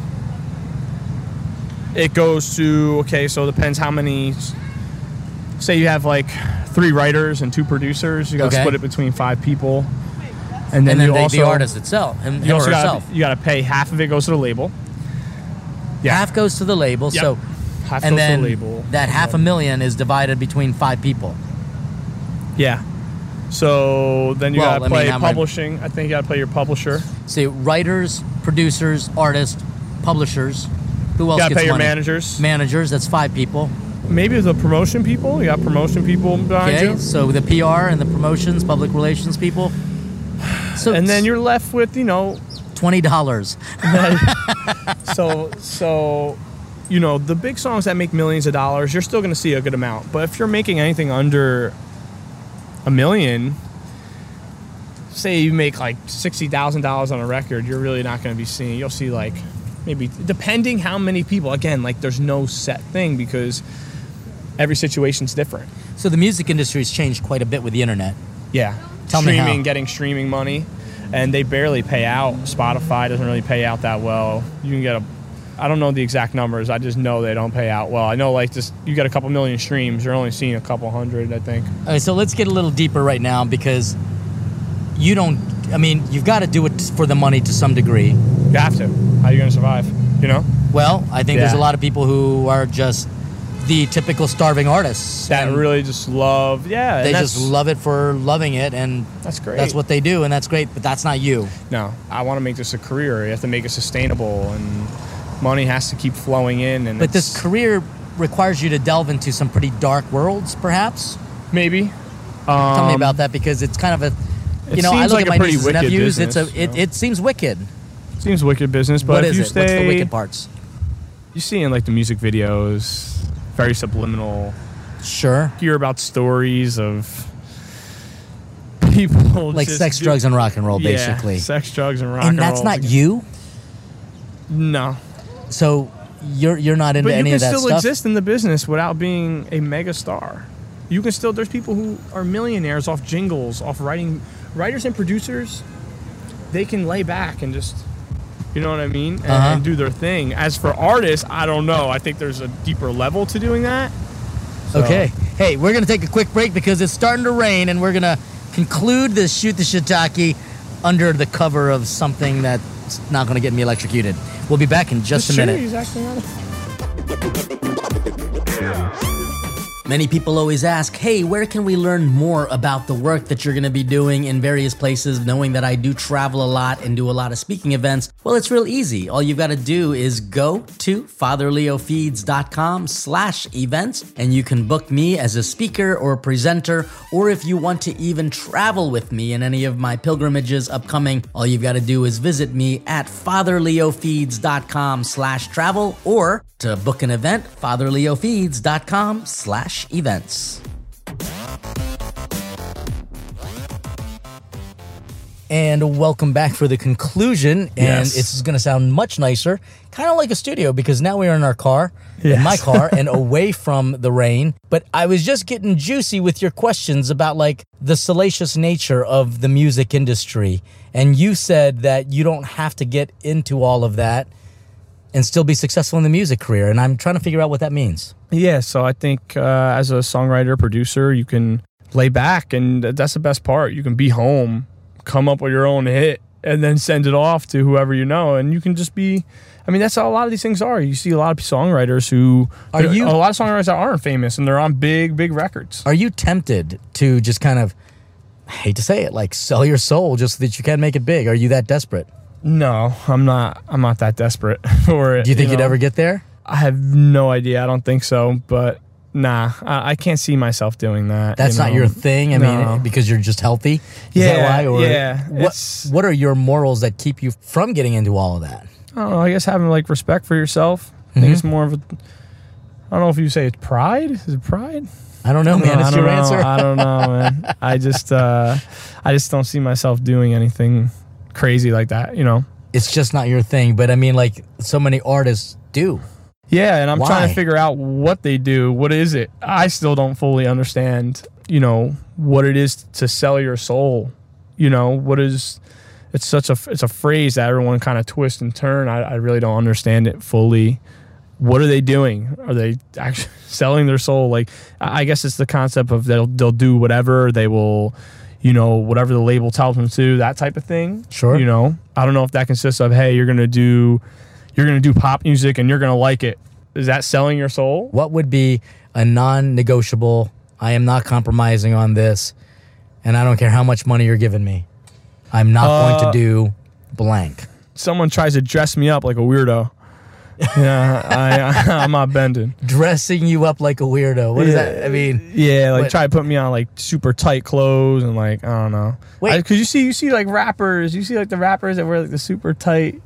Speaker 5: It goes to, so it depends how many, say you have like 3 writers and 2 producers, you got to split it between 5 people. And then
Speaker 2: the artist itself, him or herself.
Speaker 5: You got to pay half of it goes to the label. Yeah.
Speaker 2: Half goes to the label,
Speaker 5: yep.
Speaker 2: so
Speaker 5: half
Speaker 2: and
Speaker 5: goes
Speaker 2: then
Speaker 5: to the label.
Speaker 2: That $500,000 is divided between 5 people.
Speaker 5: Yeah. So then you got to play publishing. I think you got to play your publisher.
Speaker 2: See, writers, producers, artists, publishers. Who else
Speaker 5: you got to
Speaker 2: gets
Speaker 5: pay your
Speaker 2: money?
Speaker 5: Managers.
Speaker 2: Managers, that's 5 people.
Speaker 5: Maybe the promotion people. You got promotion people behind you. So
Speaker 2: the PR and the promotions, public relations people.
Speaker 5: So and then you're left with, $20. So the big songs that make millions of dollars, you're still going to see a good amount. But if you're making anything under $1 million, say you make like $60,000 on a record, you're really not going to be seeing. You'll see like maybe depending how many people. Again, like there's no set thing because every situation's different.
Speaker 2: So the music industry has changed quite a bit with the internet.
Speaker 5: Yeah.
Speaker 2: Tell me how.
Speaker 5: Getting streaming money, and they barely pay out. Spotify doesn't really pay out that well. You can get I don't know the exact numbers. I just know they don't pay out well. I know like just you get a couple million streams, you're only seeing a couple hundred, I think.
Speaker 2: All right, so let's get a little deeper right now because you've got to do it for the money to some degree.
Speaker 5: You have to. How are you going to survive,
Speaker 2: Well, I think there's a lot of people who are just the typical starving artists
Speaker 5: that
Speaker 2: and
Speaker 5: really just love. Yeah,
Speaker 2: they
Speaker 5: and
Speaker 2: just love it for loving it, and
Speaker 5: that's great.
Speaker 2: That's what they do, and that's great. But that's not you.
Speaker 5: No, I want to make this a career. You have to make it sustainable, and money has to keep flowing in. And
Speaker 2: but this career requires you to delve into some pretty dark worlds, perhaps.
Speaker 5: Maybe.
Speaker 2: Tell me about that, because it's kind of a.
Speaker 5: It
Speaker 2: I
Speaker 5: seems
Speaker 2: look
Speaker 5: like
Speaker 2: at
Speaker 5: a
Speaker 2: my
Speaker 5: pretty
Speaker 2: nieces and
Speaker 5: wicked
Speaker 2: nephews.
Speaker 5: business,
Speaker 2: It seems wicked.
Speaker 5: Seems wicked business, but
Speaker 2: What
Speaker 5: if
Speaker 2: is
Speaker 5: you
Speaker 2: it? What's the
Speaker 5: stay,
Speaker 2: wicked parts?
Speaker 5: you see in like the music videos, very subliminal.
Speaker 2: Sure.
Speaker 5: Hear about stories of people
Speaker 2: Like
Speaker 5: just
Speaker 2: sex, drugs, and rock and roll,
Speaker 5: Yeah,
Speaker 2: basically.
Speaker 5: sex, drugs, and rock and
Speaker 2: And
Speaker 5: roll.
Speaker 2: that's not you.
Speaker 5: No,
Speaker 2: So you're not into
Speaker 5: but you
Speaker 2: any
Speaker 5: can
Speaker 2: of that
Speaker 5: still
Speaker 2: stuff.
Speaker 5: exist in the business without being a mega star. You can still. There's people who are millionaires off jingles, off writing. Writers and producers, they can lay back and just, you know what I mean, and do their thing. As for artists, I don't know. I think there's a deeper level to doing that. So-
Speaker 2: Okay. Hey, we're going to take a quick break because it's starting to rain, and we're going to conclude this Shoot the Shiitake under the cover of something that's not going to get me electrocuted. We'll be back in just a minute.
Speaker 5: He's actually not
Speaker 2: Many people always ask, hey, where can we learn more about the work that you're going to be doing in various places, knowing that I do travel a lot and do a lot of speaking events? Well, it's real easy. All you've got to do is go to fatherleofeeds.com/events, and you can book me as a speaker or a presenter, or if you want to even travel with me in any of my pilgrimages upcoming, all you've got to do is visit me at fatherleofeeds.com/travel, or to book an event, fatherleofeeds.com/events. And welcome back for the conclusion. And
Speaker 5: Yes.
Speaker 2: it's going to sound much nicer, kind of like a studio, because now we are in our car, in
Speaker 5: Yes.
Speaker 2: my car, and away from the rain. But I was just getting juicy with your questions about like the salacious nature of the music industry. And you said that you don't have to get into all of that and still be successful in the music career. And I'm trying to figure out what that means.
Speaker 5: Yeah, so I think as a songwriter, producer, you can lay back, and that's the best part. You can be home, come up with your own hit, and then send it off to whoever you know. And you can just be, I mean, that's how a lot of these things are. You see a lot of songwriters who, a lot of songwriters that aren't famous, and they're on big, big records.
Speaker 2: Are you tempted to just kind of, I hate to say it, like sell your soul just so that you can make it big? Are you that desperate?
Speaker 5: No, I'm not that desperate for it.
Speaker 2: Do you think you'd
Speaker 5: know?
Speaker 2: ever get there?
Speaker 5: I have no idea. I don't think so, but nah, I can't see myself doing that.
Speaker 2: That's not your thing? I
Speaker 5: No.
Speaker 2: mean, because you're just healthy? Is
Speaker 5: Yeah,
Speaker 2: that why? Or
Speaker 5: yeah,
Speaker 2: What are your morals that keep you from getting into all of that?
Speaker 5: I don't know. I guess having like respect for yourself. I think it's more of a. I don't know if you say it's pride. Is it pride?
Speaker 2: I don't know, man.
Speaker 5: I
Speaker 2: It's
Speaker 5: don't
Speaker 2: your
Speaker 5: know.
Speaker 2: answer.
Speaker 5: I don't know, man. I just don't see myself doing anything crazy like that. You know.
Speaker 2: It's just not your thing. But I mean, like so many artists do.
Speaker 5: Yeah, and I'm trying
Speaker 2: Why?
Speaker 5: to figure out what they do. What is it? I still don't fully understand, you know, what it is to sell your soul. You know, what is it's a phrase that everyone kind of twist and turn. I really don't understand it fully. What are they doing? Are they actually selling their soul? Like, I guess it's the concept of they'll do whatever. They will, you know, whatever the label tells them to, that type of thing.
Speaker 2: Sure.
Speaker 5: You know, I don't know if that consists of, hey, you're gonna do pop music and you're gonna like it. Is that selling your soul?
Speaker 2: What would be a non-negotiable, I am not compromising on this, and I don't care how much money you're giving me, I'm not going to do blank?
Speaker 5: Someone tries to dress me up like a weirdo. Yeah, I'm not bending.
Speaker 2: Dressing you up like a weirdo. What is that? I mean,
Speaker 5: Yeah, like
Speaker 2: What?
Speaker 5: try to put me on like super tight clothes and like, I don't know.
Speaker 2: Wait.
Speaker 5: Because you see like rappers, you see like the rappers that wear like the super tight.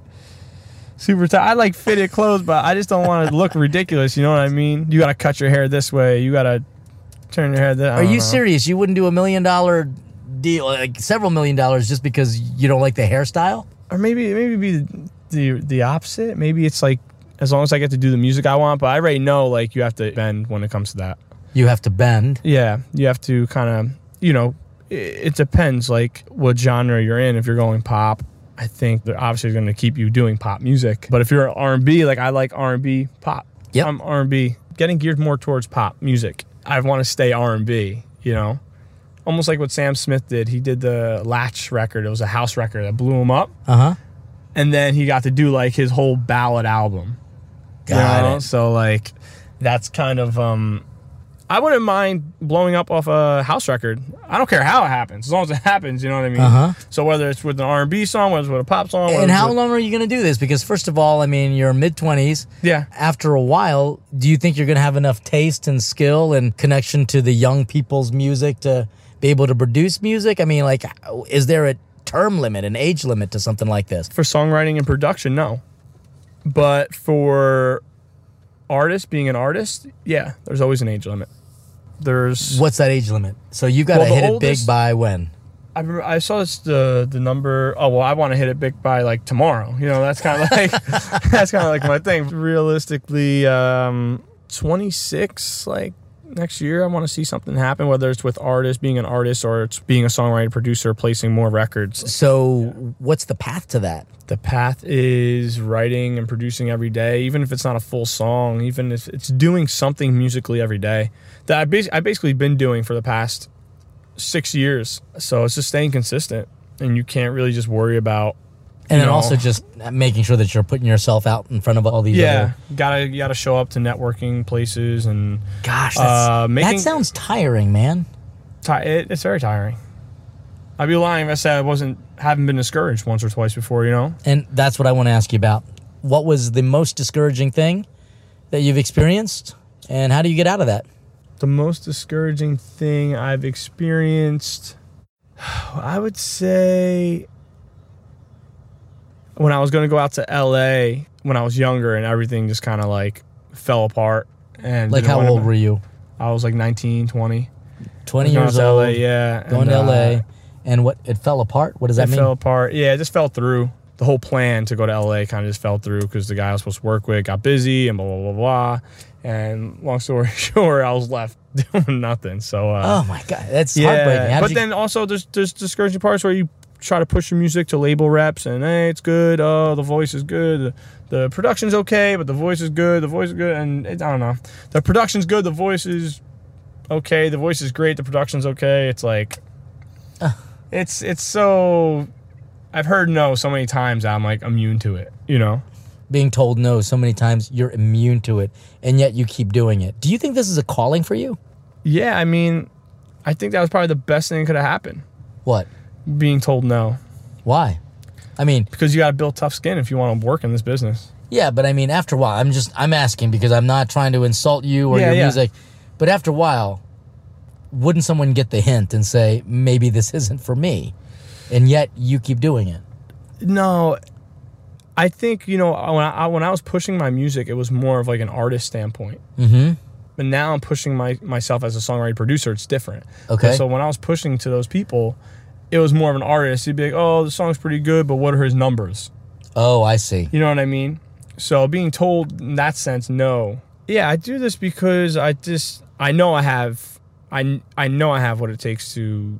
Speaker 5: I like fitted clothes, but I just don't want to look ridiculous. You know what I mean? You got to cut your hair this way. You got to turn your hair this.
Speaker 2: are you serious? You wouldn't do $1 million deal, like several $1 million, just because you don't like the hairstyle?
Speaker 5: Or maybe be the opposite. Maybe it's like as long as I get to do the music I want, but I already know like you have to bend when it comes to that.
Speaker 2: You have to bend.
Speaker 5: Yeah, you have to kind of, you know, it depends like what genre you're in. If you're going pop, I think they're obviously going to keep you doing pop music. But if you're R&B, like I like R&B pop.
Speaker 2: Yep.
Speaker 5: I'm R&B, getting geared more towards pop music. I want to stay R&B, you know? Almost like what Sam Smith did. He did the Latch record. It was a house record that blew him up.
Speaker 2: Uh-huh.
Speaker 5: And then he got to do like his whole ballad album.
Speaker 2: Got it.
Speaker 5: So like that's kind of I wouldn't mind blowing up off a house record. I don't care how it happens, as long as it happens. You know what I mean?
Speaker 2: Uh-huh.
Speaker 5: So whether it's with an R&B song, whether it's with a pop song,
Speaker 2: And how long are you going to do this? Because first of all, I mean, you're mid-20s.
Speaker 5: Yeah.
Speaker 2: After a while, do you think you're going to have enough taste and skill and connection to the young people's music to be able to produce music? I mean, like, is there a term limit, an age limit to something like this?
Speaker 5: For songwriting and production, no. But for artists, being an artist, yeah, there's always an age limit.
Speaker 2: What's that age limit? So you got to hit it big by when?
Speaker 5: I saw this, the number. Oh well, I want to hit it big by like tomorrow. You know, that's kind of like that's kind of like my thing. Realistically, 26, like next year, I want to see something happen. Whether it's with artists, being an artist, or it's being a songwriter, producer, placing more records.
Speaker 2: So what's the path to that?
Speaker 5: The path is writing and producing every day, even if it's not a full song, even if it's doing something musically every day. That I basically been doing for the past 6 years. So it's just staying consistent, and you can't really just worry about.
Speaker 2: And then also just making sure that you're putting yourself out in front of all these.
Speaker 5: Yeah, gotta show up to networking places and.
Speaker 2: Gosh, that sounds tiring, man.
Speaker 5: It's very tiring. I'd be lying if I said I haven't been discouraged once or twice before, you know?
Speaker 2: And that's what I want to ask you about. What was the most discouraging thing that you've experienced, and how do you get out of that?
Speaker 5: The most discouraging thing I've experienced, I would say when I was going to go out to LA when I was younger and everything just kind of like fell apart. And
Speaker 2: like how old were you?
Speaker 5: I was like 19, 20.
Speaker 2: 20 years old.
Speaker 5: LA, yeah.
Speaker 2: Going to LA. And what, it fell apart? What does that mean?
Speaker 5: It fell apart. Yeah, it just fell through. The whole plan to go to LA kind of just fell through because the guy I was supposed to work with got busy and blah, blah, blah, blah. And long story short, I was left doing nothing. So,
Speaker 2: oh my God, that's heartbreaking.
Speaker 5: But then also there's discouraging parts where you try to push your music to label reps and, hey, it's good. Oh, the voice is good. The production's okay, but the voice is good. The voice is good. And I don't know. The production's good. The voice is okay. The voice is great. The production's okay. It's like, it's so, I've heard no so many times that I'm like immune to it, you know?
Speaker 2: Being told no so many times, you're immune to it, and yet you keep doing it. Do you think this is a calling for you?
Speaker 5: Yeah, I mean, I think that was probably the best thing that could have happened.
Speaker 2: What?
Speaker 5: Being told no.
Speaker 2: Why? I mean,
Speaker 5: because you got to build tough skin if you want to work in this business.
Speaker 2: Yeah, but I mean, after a while, I'm asking because I'm not trying to insult you or your music, but after a while, wouldn't someone get the hint and say, maybe this isn't for me? And yet you keep doing it.
Speaker 5: No, I think, you know, when I was pushing my music, it was more of like an artist standpoint.
Speaker 2: Mm-hmm.
Speaker 5: But now I'm pushing myself as a songwriter producer. It's different.
Speaker 2: Okay.
Speaker 5: So when I was pushing to those people, it was more of an artist. He'd be like, oh, the song's pretty good, but what are his numbers?
Speaker 2: Oh, I see.
Speaker 5: You know what I mean? So being told in that sense, no. Yeah, I do this because I know I have what it takes to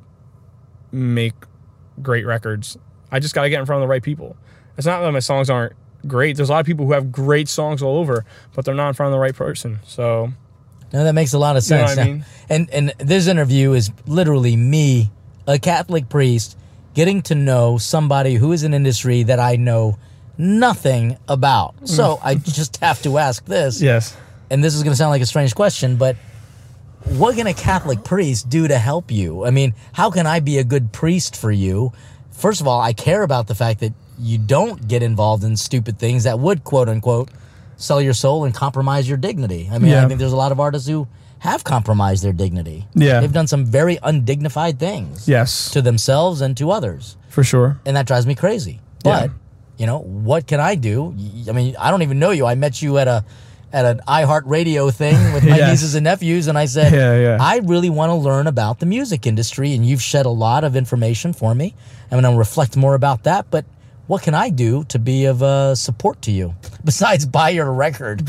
Speaker 5: make great records. I just got to get in front of the right people. It's not that my songs aren't great. There's a lot of people who have great songs all over, but they're not in front of the right person. So,
Speaker 2: no, that makes a lot of sense.
Speaker 5: You know what I mean?
Speaker 2: And this interview is literally me, a Catholic priest, getting to know somebody who is in an industry that I know nothing about. So I just have to ask this.
Speaker 5: Yes.
Speaker 2: And this is going to sound like a strange question, but what can a Catholic priest do to help you? I mean, how can I be a good priest for you? First of all, I care about the fact that you don't get involved in stupid things that would, quote unquote, sell your soul and compromise your dignity. I mean, I think there's a lot of artists who have compromised their dignity.
Speaker 5: Yeah.
Speaker 2: They've done some very undignified things.
Speaker 5: Yes.
Speaker 2: To themselves and to others.
Speaker 5: For sure.
Speaker 2: And that drives me crazy. But, you know, what can I do? I mean, I don't even know you. I met you at an iHeartRadio thing with my nieces and nephews, and I said, I really want to learn about the music industry, and you've shed a lot of information for me. I'm going to reflect more about that, but what can I do to be of support to you besides buy your record?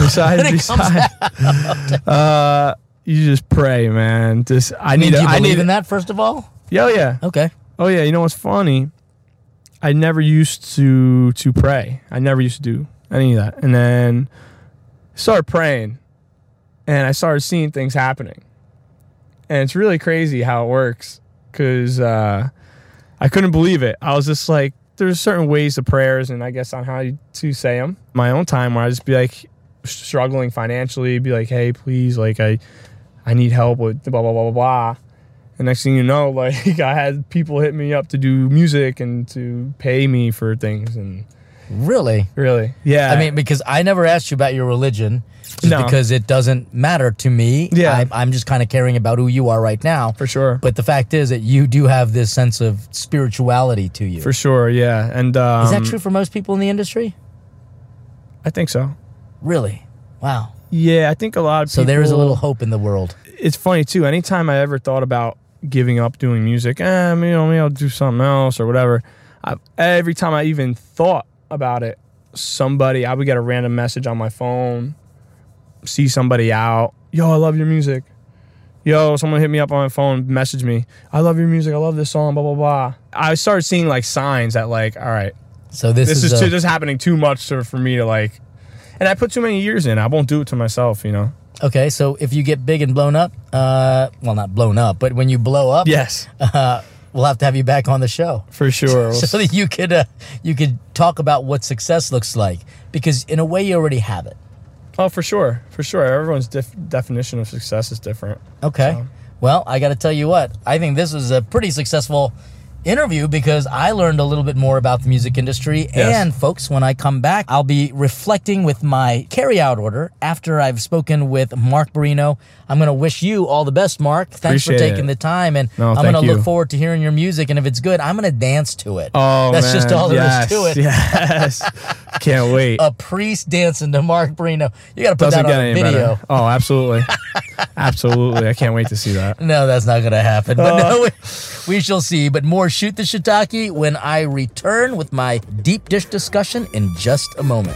Speaker 5: You just pray, man. Do you
Speaker 2: believe in that, first of all?
Speaker 5: Yeah, yeah.
Speaker 2: Okay.
Speaker 5: Oh, yeah. You know what's funny? I never used to pray. I never used to do any of that. And then started praying, and I started seeing things happening. And it's really crazy how it works, because I couldn't believe it. I was just like, there's certain ways of prayers, and I guess on how to say them. My own time where I just be like, struggling financially, be like, hey, please, like I need help with blah, blah, blah, blah, blah. And next thing you know, like I had people hit me up to do music and to pay me for things. And
Speaker 2: Really?
Speaker 5: Yeah.
Speaker 2: I mean, because I never asked you about your religion, just
Speaker 5: No.
Speaker 2: because it doesn't matter to me.
Speaker 5: Yeah.
Speaker 2: I'm just kind of caring about who you are right now.
Speaker 5: For sure.
Speaker 2: But the fact is that you do have this sense of spirituality to you.
Speaker 5: For sure, yeah. And
Speaker 2: Is that true for most people in the industry?
Speaker 5: I think so.
Speaker 2: Really? Wow.
Speaker 5: Yeah, I think a lot of people.
Speaker 2: So there is a little hope in the world.
Speaker 5: It's funny too. Anytime I ever thought about giving up doing music, maybe I'll do something else or whatever. Every time I even thought about it, I would get a random message on my phone, see somebody out. Yo, I love your music. Yo, someone hit me up on my phone, message me. I love your music. I love this song, blah, blah, blah. I started seeing like signs that like, all right,
Speaker 2: So this is
Speaker 5: this is happening too much for me to like, and I put too many years in. I won't do it to myself, you know?
Speaker 2: okay. So if you get big and blown up, well, not blown up, but when you blow up,
Speaker 5: Yes,
Speaker 2: we'll have to have you back on the show.
Speaker 5: for sure.
Speaker 2: So that you could talk about what success looks like, because in a way you already have it.
Speaker 5: Oh, for sure. Everyone's definition of success is different.
Speaker 2: Okay.
Speaker 5: So.
Speaker 2: Well, I got to tell you what, I think this was a pretty successful interview because I learned a little bit more about the music industry.
Speaker 5: Yes.
Speaker 2: And folks, when I come back, I'll be reflecting with my carry-out order after I've spoken with Mark Barrino. I'm going to wish you all the best, Mark. Thanks for
Speaker 5: Appreciate
Speaker 2: taking
Speaker 5: it.
Speaker 2: the time. And
Speaker 5: No,
Speaker 2: I'm
Speaker 5: thank
Speaker 2: going to
Speaker 5: you.
Speaker 2: look forward to hearing your music. And if it's good, I'm going to dance to it.
Speaker 5: Oh,
Speaker 2: That's
Speaker 5: man.
Speaker 2: just all there is to it.
Speaker 5: Yes. Can't wait.
Speaker 2: A priest dancing to Mark Barrino. You got to put
Speaker 5: Doesn't
Speaker 2: that
Speaker 5: get
Speaker 2: on a
Speaker 5: any
Speaker 2: video.
Speaker 5: better. Oh, absolutely. Absolutely. I can't wait to see that.
Speaker 2: No, that's not going to happen. But no, we shall see. But more Shoot the Shiitake when I return with my deep dish discussion in just a moment.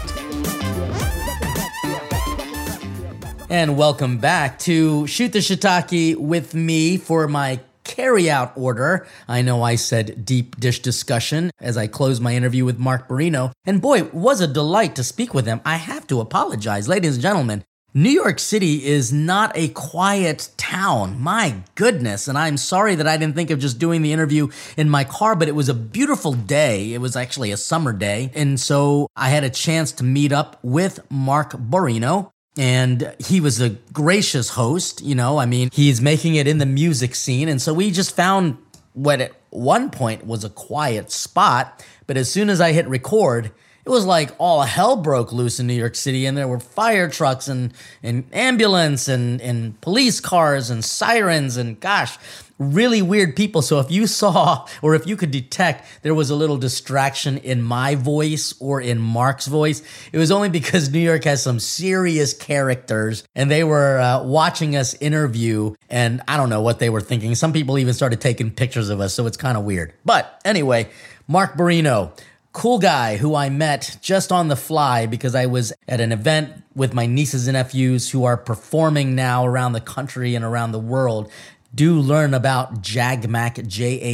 Speaker 2: And welcome back to Shoot the Shiitake with me for my carry-out order. I know I said deep dish discussion as I closed my interview with Mark Barrino. And boy, it was a delight to speak with him. I have to apologize, ladies and gentlemen. New York City is not a quiet town. My goodness. And I'm sorry that I didn't think of just doing the interview in my car, but it was a beautiful day. It was actually a summer day. And so I had a chance to meet up with Mark Barrino. And he was a gracious host, you know, I mean, he's making it in the music scene. And so we just found what at one point was a quiet spot. But as soon as I hit record, it was like all hell broke loose in New York City. And there were fire trucks and ambulance and police cars and sirens and gosh, really weird people. So if you saw or if you could detect there was a little distraction in my voice or in Mark's voice, it was only because New York has some serious characters and they were watching us interview and I don't know what they were thinking. Some people even started taking pictures of us, so it's kind of weird. But anyway, Mark Barrino, cool guy who I met just on the fly because I was at an event with my nieces and nephews who are performing now around the country and around the world. Do learn about JAGMAC,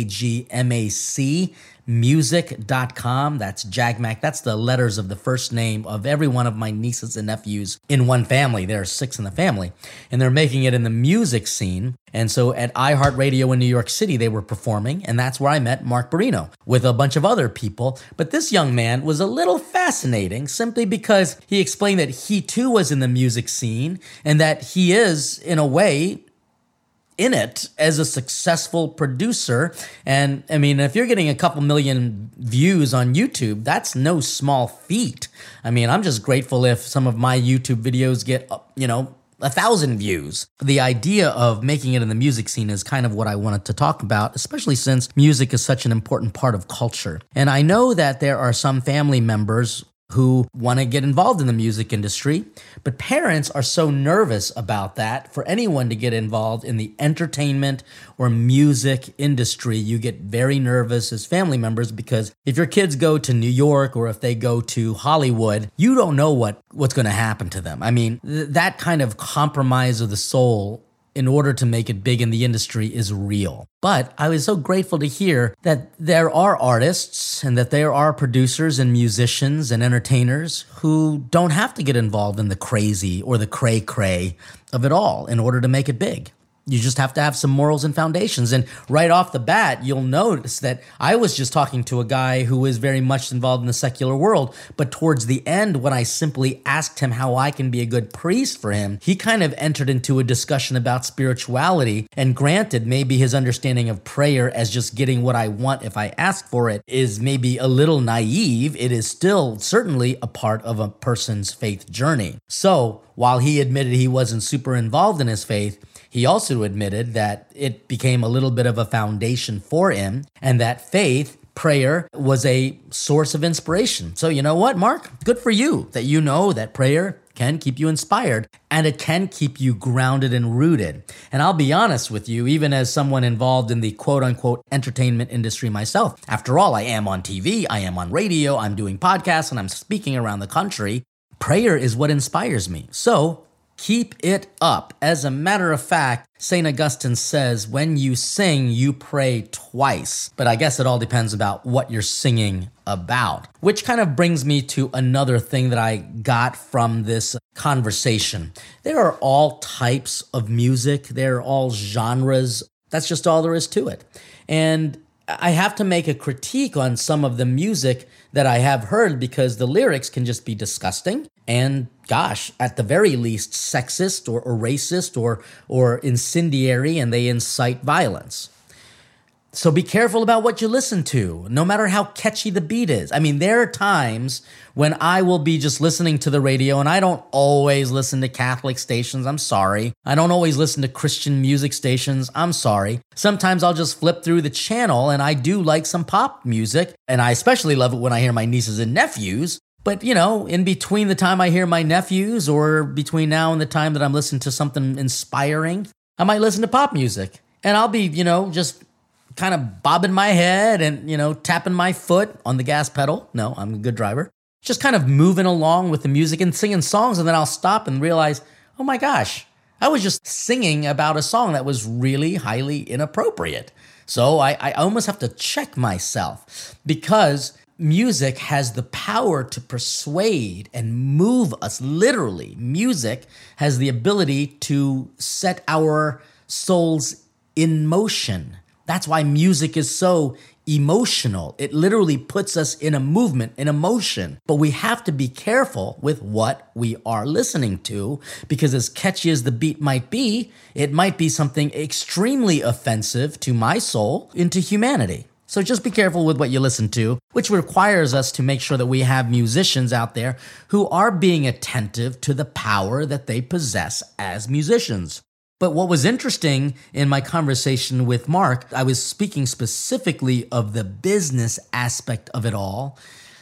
Speaker 2: Jagmac, music.com. That's JAGMAC. That's the letters of the first name of every one of my nieces and nephews in one family. There are 6 in the family. And they're making it in the music scene. And so at iHeartRadio in New York City, they were performing. And that's where I met Mark Barrino with a bunch of other people. But this young man was a little fascinating simply because he explained that he too was in the music scene and that he is, in a way, in it as a successful producer. And I mean, if you're getting a couple million views on YouTube, that's no small feat. I mean, I'm just grateful if some of my YouTube videos get, 1,000 views. The idea of making it in the music scene is kind of what I wanted to talk about, especially since music is such an important part of culture. And I know that there are some family members who want to get involved in the music industry, but parents are so nervous about that. For anyone to get involved in the entertainment or music industry, you get very nervous as family members because if your kids go to New York or if they go to Hollywood, you don't know what's going to happen to them. I mean, that kind of compromise of the soul in order to make it big in the industry is real. But I was so grateful to hear that there are artists and that there are producers and musicians and entertainers who don't have to get involved in the crazy or the cray-cray of it all in order to make it big. You just have to have some morals and foundations. And right off the bat, you'll notice that I was just talking to a guy who is very much involved in the secular world. But towards the end, when I simply asked him how I can be a good priest for him, he kind of entered into a discussion about spirituality. And granted, maybe his understanding of prayer as just getting what I want if I ask for it is maybe a little naive. It is still certainly a part of a person's faith journey. So while he admitted he wasn't super involved in his faith, he also admitted that it became a little bit of a foundation for him and that faith, prayer, was a source of inspiration. So you know what, Mark? Good for you that you know that prayer can keep you inspired and it can keep you grounded and rooted. And I'll be honest with you, even as someone involved in the quote unquote entertainment industry myself, after all, I am on TV, I am on radio, I'm doing podcasts, and I'm speaking around the country. Prayer is what inspires me. So keep it up. As a matter of fact, St. Augustine says, when you sing, you pray twice. But I guess it all depends about what you're singing about. Which kind of brings me to another thing that I got from this conversation. There are all types of music. There are all genres. That's just all there is to it. And I have to make a critique on some of the music that I have heard because the lyrics can just be disgusting and, gosh, at the very least, sexist or racist or incendiary, and they incite violence. So be careful about what you listen to, no matter how catchy the beat is. I mean, there are times when I will be just listening to the radio, and I don't always listen to Catholic stations. I'm sorry. I don't always listen to Christian music stations. I'm sorry. Sometimes I'll just flip through the channel, and I do like some pop music, and I especially love it when I hear my nieces and nephews. But, you know, in between the time I hear my nephews or between now and the time that I'm listening to something inspiring, I might listen to pop music, and I'll be, you know, just kind of bobbing my head and, you know, tapping my foot on the gas pedal. No, I'm a good driver. Just kind of moving along with the music and singing songs, and then I'll stop and realize, oh my gosh, I was just singing about a song that was really highly inappropriate. So I almost have to check myself because music has the power to persuade and move us. Literally, music has the ability to set our souls in motion. That's why music is so emotional. It literally puts us in a movement, in a motion. But we have to be careful with what we are listening to because as catchy as the beat might be, it might be something extremely offensive to my soul and to humanity. So just be careful with what you listen to, which requires us to make sure that we have musicians out there who are being attentive to the power that they possess as musicians. But what was interesting in my conversation with Mark, I was speaking specifically of the business aspect of it all.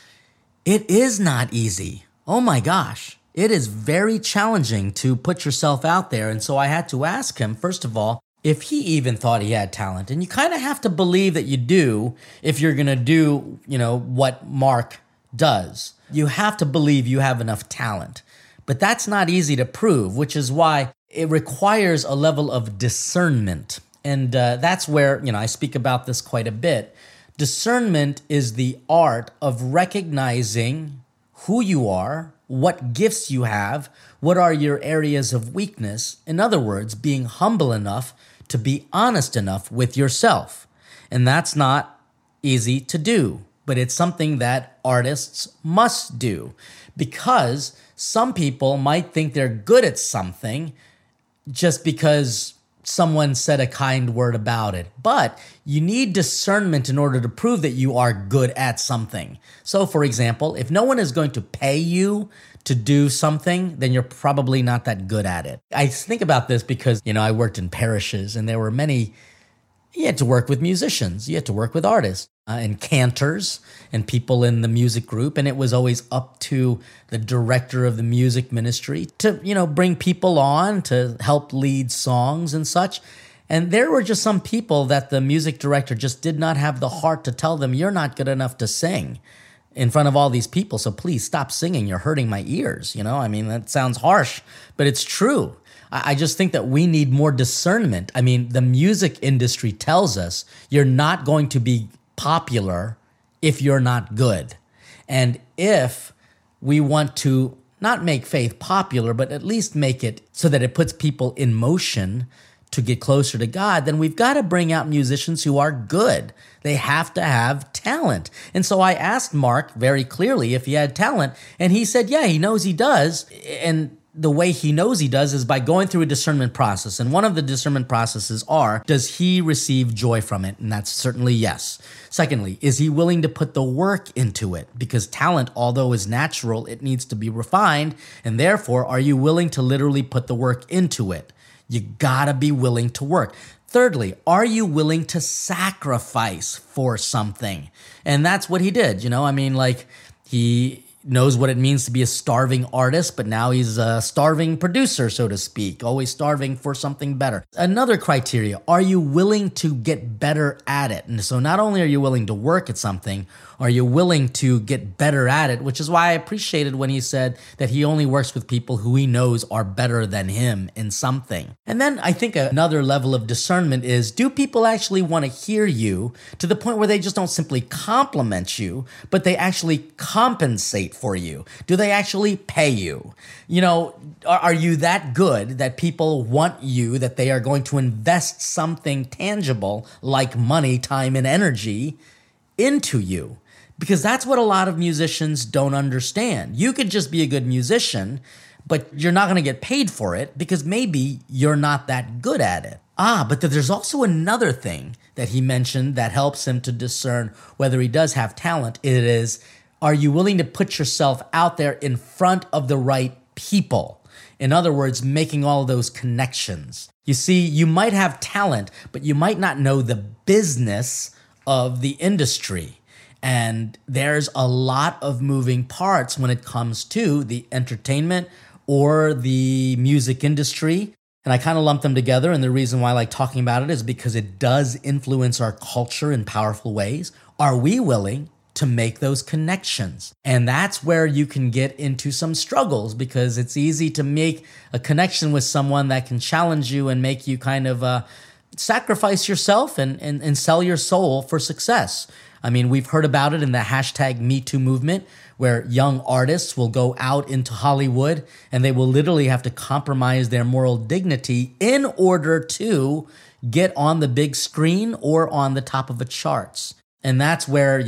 Speaker 2: It is not easy. Oh my gosh. It is very challenging to put yourself out there. And so I had to ask him, first of all, if he even thought he had talent. And you kind of have to believe that you do if you're going to do, you know, what Mark does. You have to believe you have enough talent. But that's not easy to prove, which is why it requires a level of discernment. And that's where, you know, I speak about this quite a bit. Discernment is the art of recognizing who you are, what gifts you have, what are your areas of weakness. In other words, being humble enough to be honest enough with yourself. And that's not easy to do, but it's something that artists must do because some people might think they're good at something just because someone said a kind word about it. But you need discernment in order to prove that you are good at something. So, for example, if no one is going to pay you to do something, then you're probably not that good at it. I think about this because, you know, I worked in parishes and there were many, you had to work with musicians, you had to work with artists and cantors and people in the music group. And it was always up to the director of the music ministry to, you know, bring people on to help lead songs and such. And there were just some people that the music director just did not have the heart to tell them, you're not good enough to sing in front of all these people. So please stop singing. You're hurting my ears. You know, I mean, that sounds harsh, but it's true. I just think that we need more discernment. I mean, the music industry tells us you're not going to be popular if you're not good. And if we want to not make faith popular, but at least make it so that it puts people in motion to get closer to God, then we've got to bring out musicians who are good. They have to have talent. And so I asked Mark very clearly if he had talent, and he said, yeah, he knows he does. And the way he knows he does is by going through a discernment process. And one of the discernment processes are, does he receive joy from it? And that's certainly yes. Secondly, is he willing to put the work into it? Because talent, although is natural, it needs to be refined. And therefore, are you willing to literally put the work into it? You gotta be willing to work. Thirdly, are you willing to sacrifice for something? And that's what he did. He knows what it means to be a starving artist, but now he's a starving producer, so to speak, always starving for something better. Another criteria, are you willing to get better at it? And so not only are you willing to work at something, are you willing to get better at it? Which is why I appreciated when he said that he only works with people who he knows are better than him in something. And then I think another level of discernment is, do people actually want to hear you to the point where they just don't simply compliment you, but they actually compensate for you? Do they actually pay you? Are you that good that people want you, that they are going to invest something tangible like money, time, and energy into you? Because that's what a lot of musicians don't understand. You could just be a good musician, but you're not going to get paid for it because maybe you're not that good at it. But there's also another thing that he mentioned that helps him to discern whether he does have talent. It is, are you willing to put yourself out there in front of the right people? In other words, making all of those connections. You see, you might have talent, but you might not know the business of the industry. And there's a lot of moving parts when it comes to the entertainment or the music industry. And I kind of lump them together. And the reason why I like talking about it is because it does influence our culture in powerful ways. Are we willing to make those connections? And that's where you can get into some struggles, because it's easy to make a connection with someone that can challenge you and make you kind of sacrifice yourself and sell your soul for success. I mean, we've heard about it in the hashtag #MeToo movement, where young artists will go out into Hollywood and they will literally have to compromise their moral dignity in order to get on the big screen or on the top of the charts. And that's where,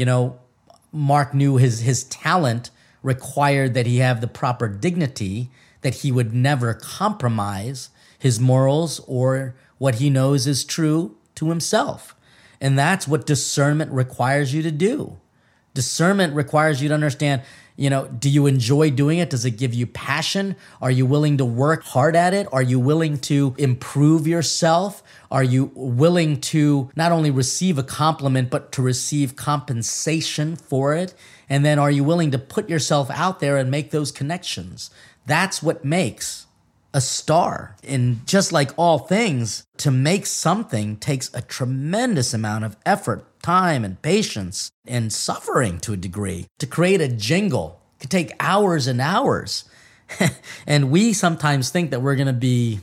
Speaker 2: Mark knew his talent required that he have the proper dignity, that he would never compromise his morals or what he knows is true to himself. And that's what discernment requires you to do. Discernment requires you to understand, do you enjoy doing it? Does it give you passion? Are you willing to work hard at it? Are you willing to improve yourself? Are you willing to not only receive a compliment, but to receive compensation for it? And then are you willing to put yourself out there and make those connections? That's what makes a star. And just like all things, to make something takes a tremendous amount of effort, time, and patience, and suffering to a degree. To create a jingle could take hours and hours. And we sometimes think that we're going to be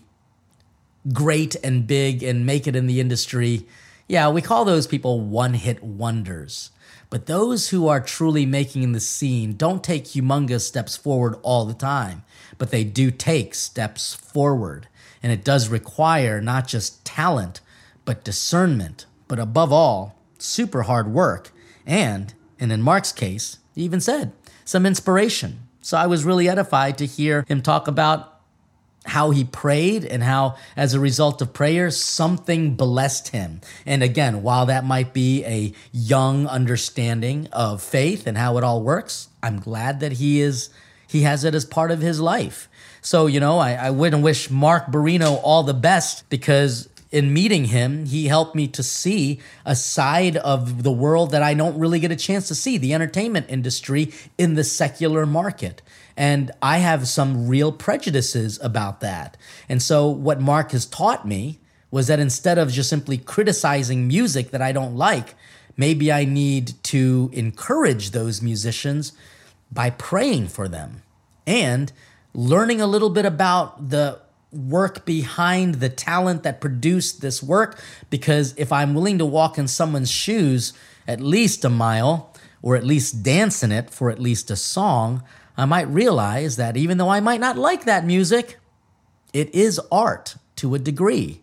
Speaker 2: great and big and make it in the industry. Yeah, we call those people one-hit wonders. But those who are truly making the scene don't take humongous steps forward all the time, but they do take steps forward. And it does require not just talent, but discernment, but above all, super hard work. And in Mark's case, he even said, some inspiration. So I was really edified to hear him talk about how he prayed and how, as a result of prayer, something blessed him. And again, while that might be a young understanding of faith and how it all works, I'm glad that he has it as part of his life. So, I wouldn't wish Mark Barino all the best, because in meeting him, he helped me to see a side of the world that I don't really get a chance to see, the entertainment industry in the secular market. And I have some real prejudices about that. And so what Mark has taught me was that instead of just simply criticizing music that I don't like, maybe I need to encourage those musicians by praying for them and learning a little bit about the work behind the talent that produced this work. Because if I'm willing to walk in someone's shoes at least a mile, or at least dance in it for at least a song, I might realize that even though I might not like that music, it is art to a degree.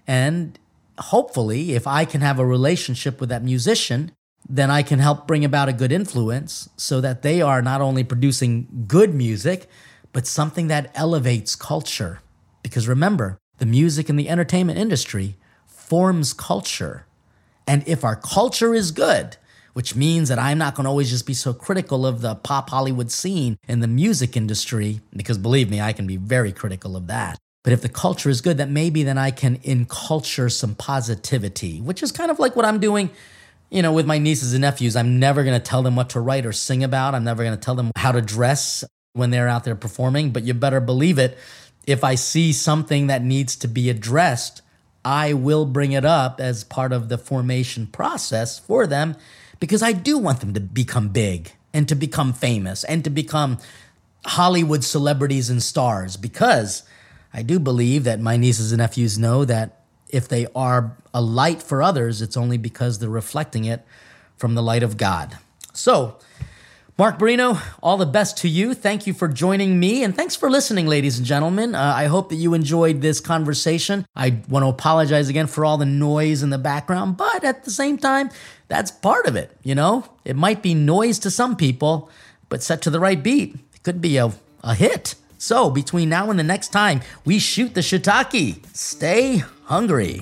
Speaker 2: And hopefully, if I can have a relationship with that musician, then I can help bring about a good influence so that they are not only producing good music, but something that elevates culture. Because remember, the music and the entertainment industry forms culture. And if our culture is good, which means that I'm not going to always just be so critical of the pop Hollywood scene and the music industry, because believe me, I can be very critical of that. But if the culture is good, that maybe then I can inculture some positivity, which is kind of like what I'm doing, with my nieces and nephews. I'm never going to tell them what to write or sing about. I'm never going to tell them how to dress when they're out there performing. But you better believe it, if I see something that needs to be addressed, I will bring it up as part of the formation process for them, because I do want them to become big and to become famous and to become Hollywood celebrities and stars, because I do believe that my nieces and nephews know that if they are a light for others, it's only because they're reflecting it from the light of God. So, Mark Barrino, all the best to you. Thank you for joining me, and thanks for listening, ladies and gentlemen. I hope that you enjoyed this conversation. I want to apologize again for all the noise in the background, but at the same time, that's part of it, It might be noise to some people, but set to the right beat, it could be a hit. So, between now and the next time we shoot the shiitake, stay hungry.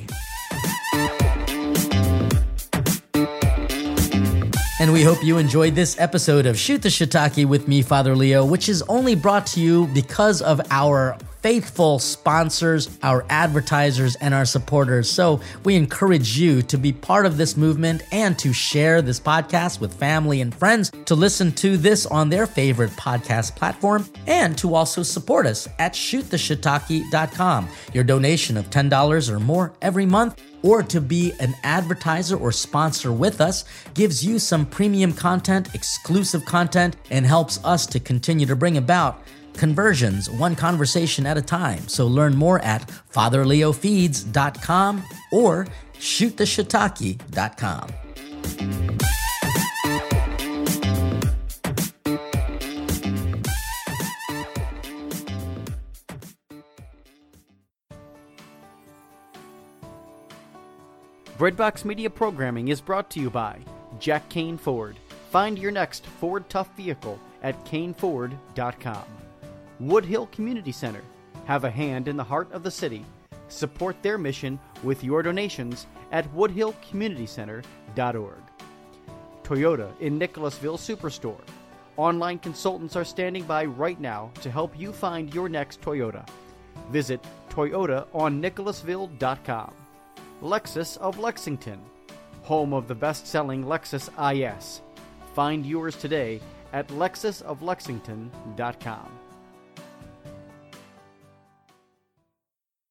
Speaker 2: And we hope you enjoyed this episode of Shoot the Shiitake with me, Father Leo, which is only brought to you because of our faithful sponsors, our advertisers, and our supporters. So we encourage you to be part of this movement and to share this podcast with family and friends, to listen to this on their favorite podcast platform, and to also support us at shoottheshiitake.com. Your donation of $10 or more every month, or to be an advertiser or sponsor with us, gives you some premium content, exclusive content, and helps us to continue to bring about conversions, one conversation at a time. So learn more at fatherleofeeds.com or shoottheshiitake.com.
Speaker 1: Breadbox Media programming is brought to you by Jack Kane Ford. Find your next Ford Tough vehicle at caneford.com. Woodhill Community Center. Have a hand in the heart of the city. Support their mission with your donations at woodhillcommunitycenter.org. Toyota in Nicholasville Superstore. Online consultants are standing by right now to help you find your next Toyota. Visit toyotaonnicholasville.com. Lexus of Lexington, home of the best-selling Lexus IS. Find yours today at lexusoflexington.com.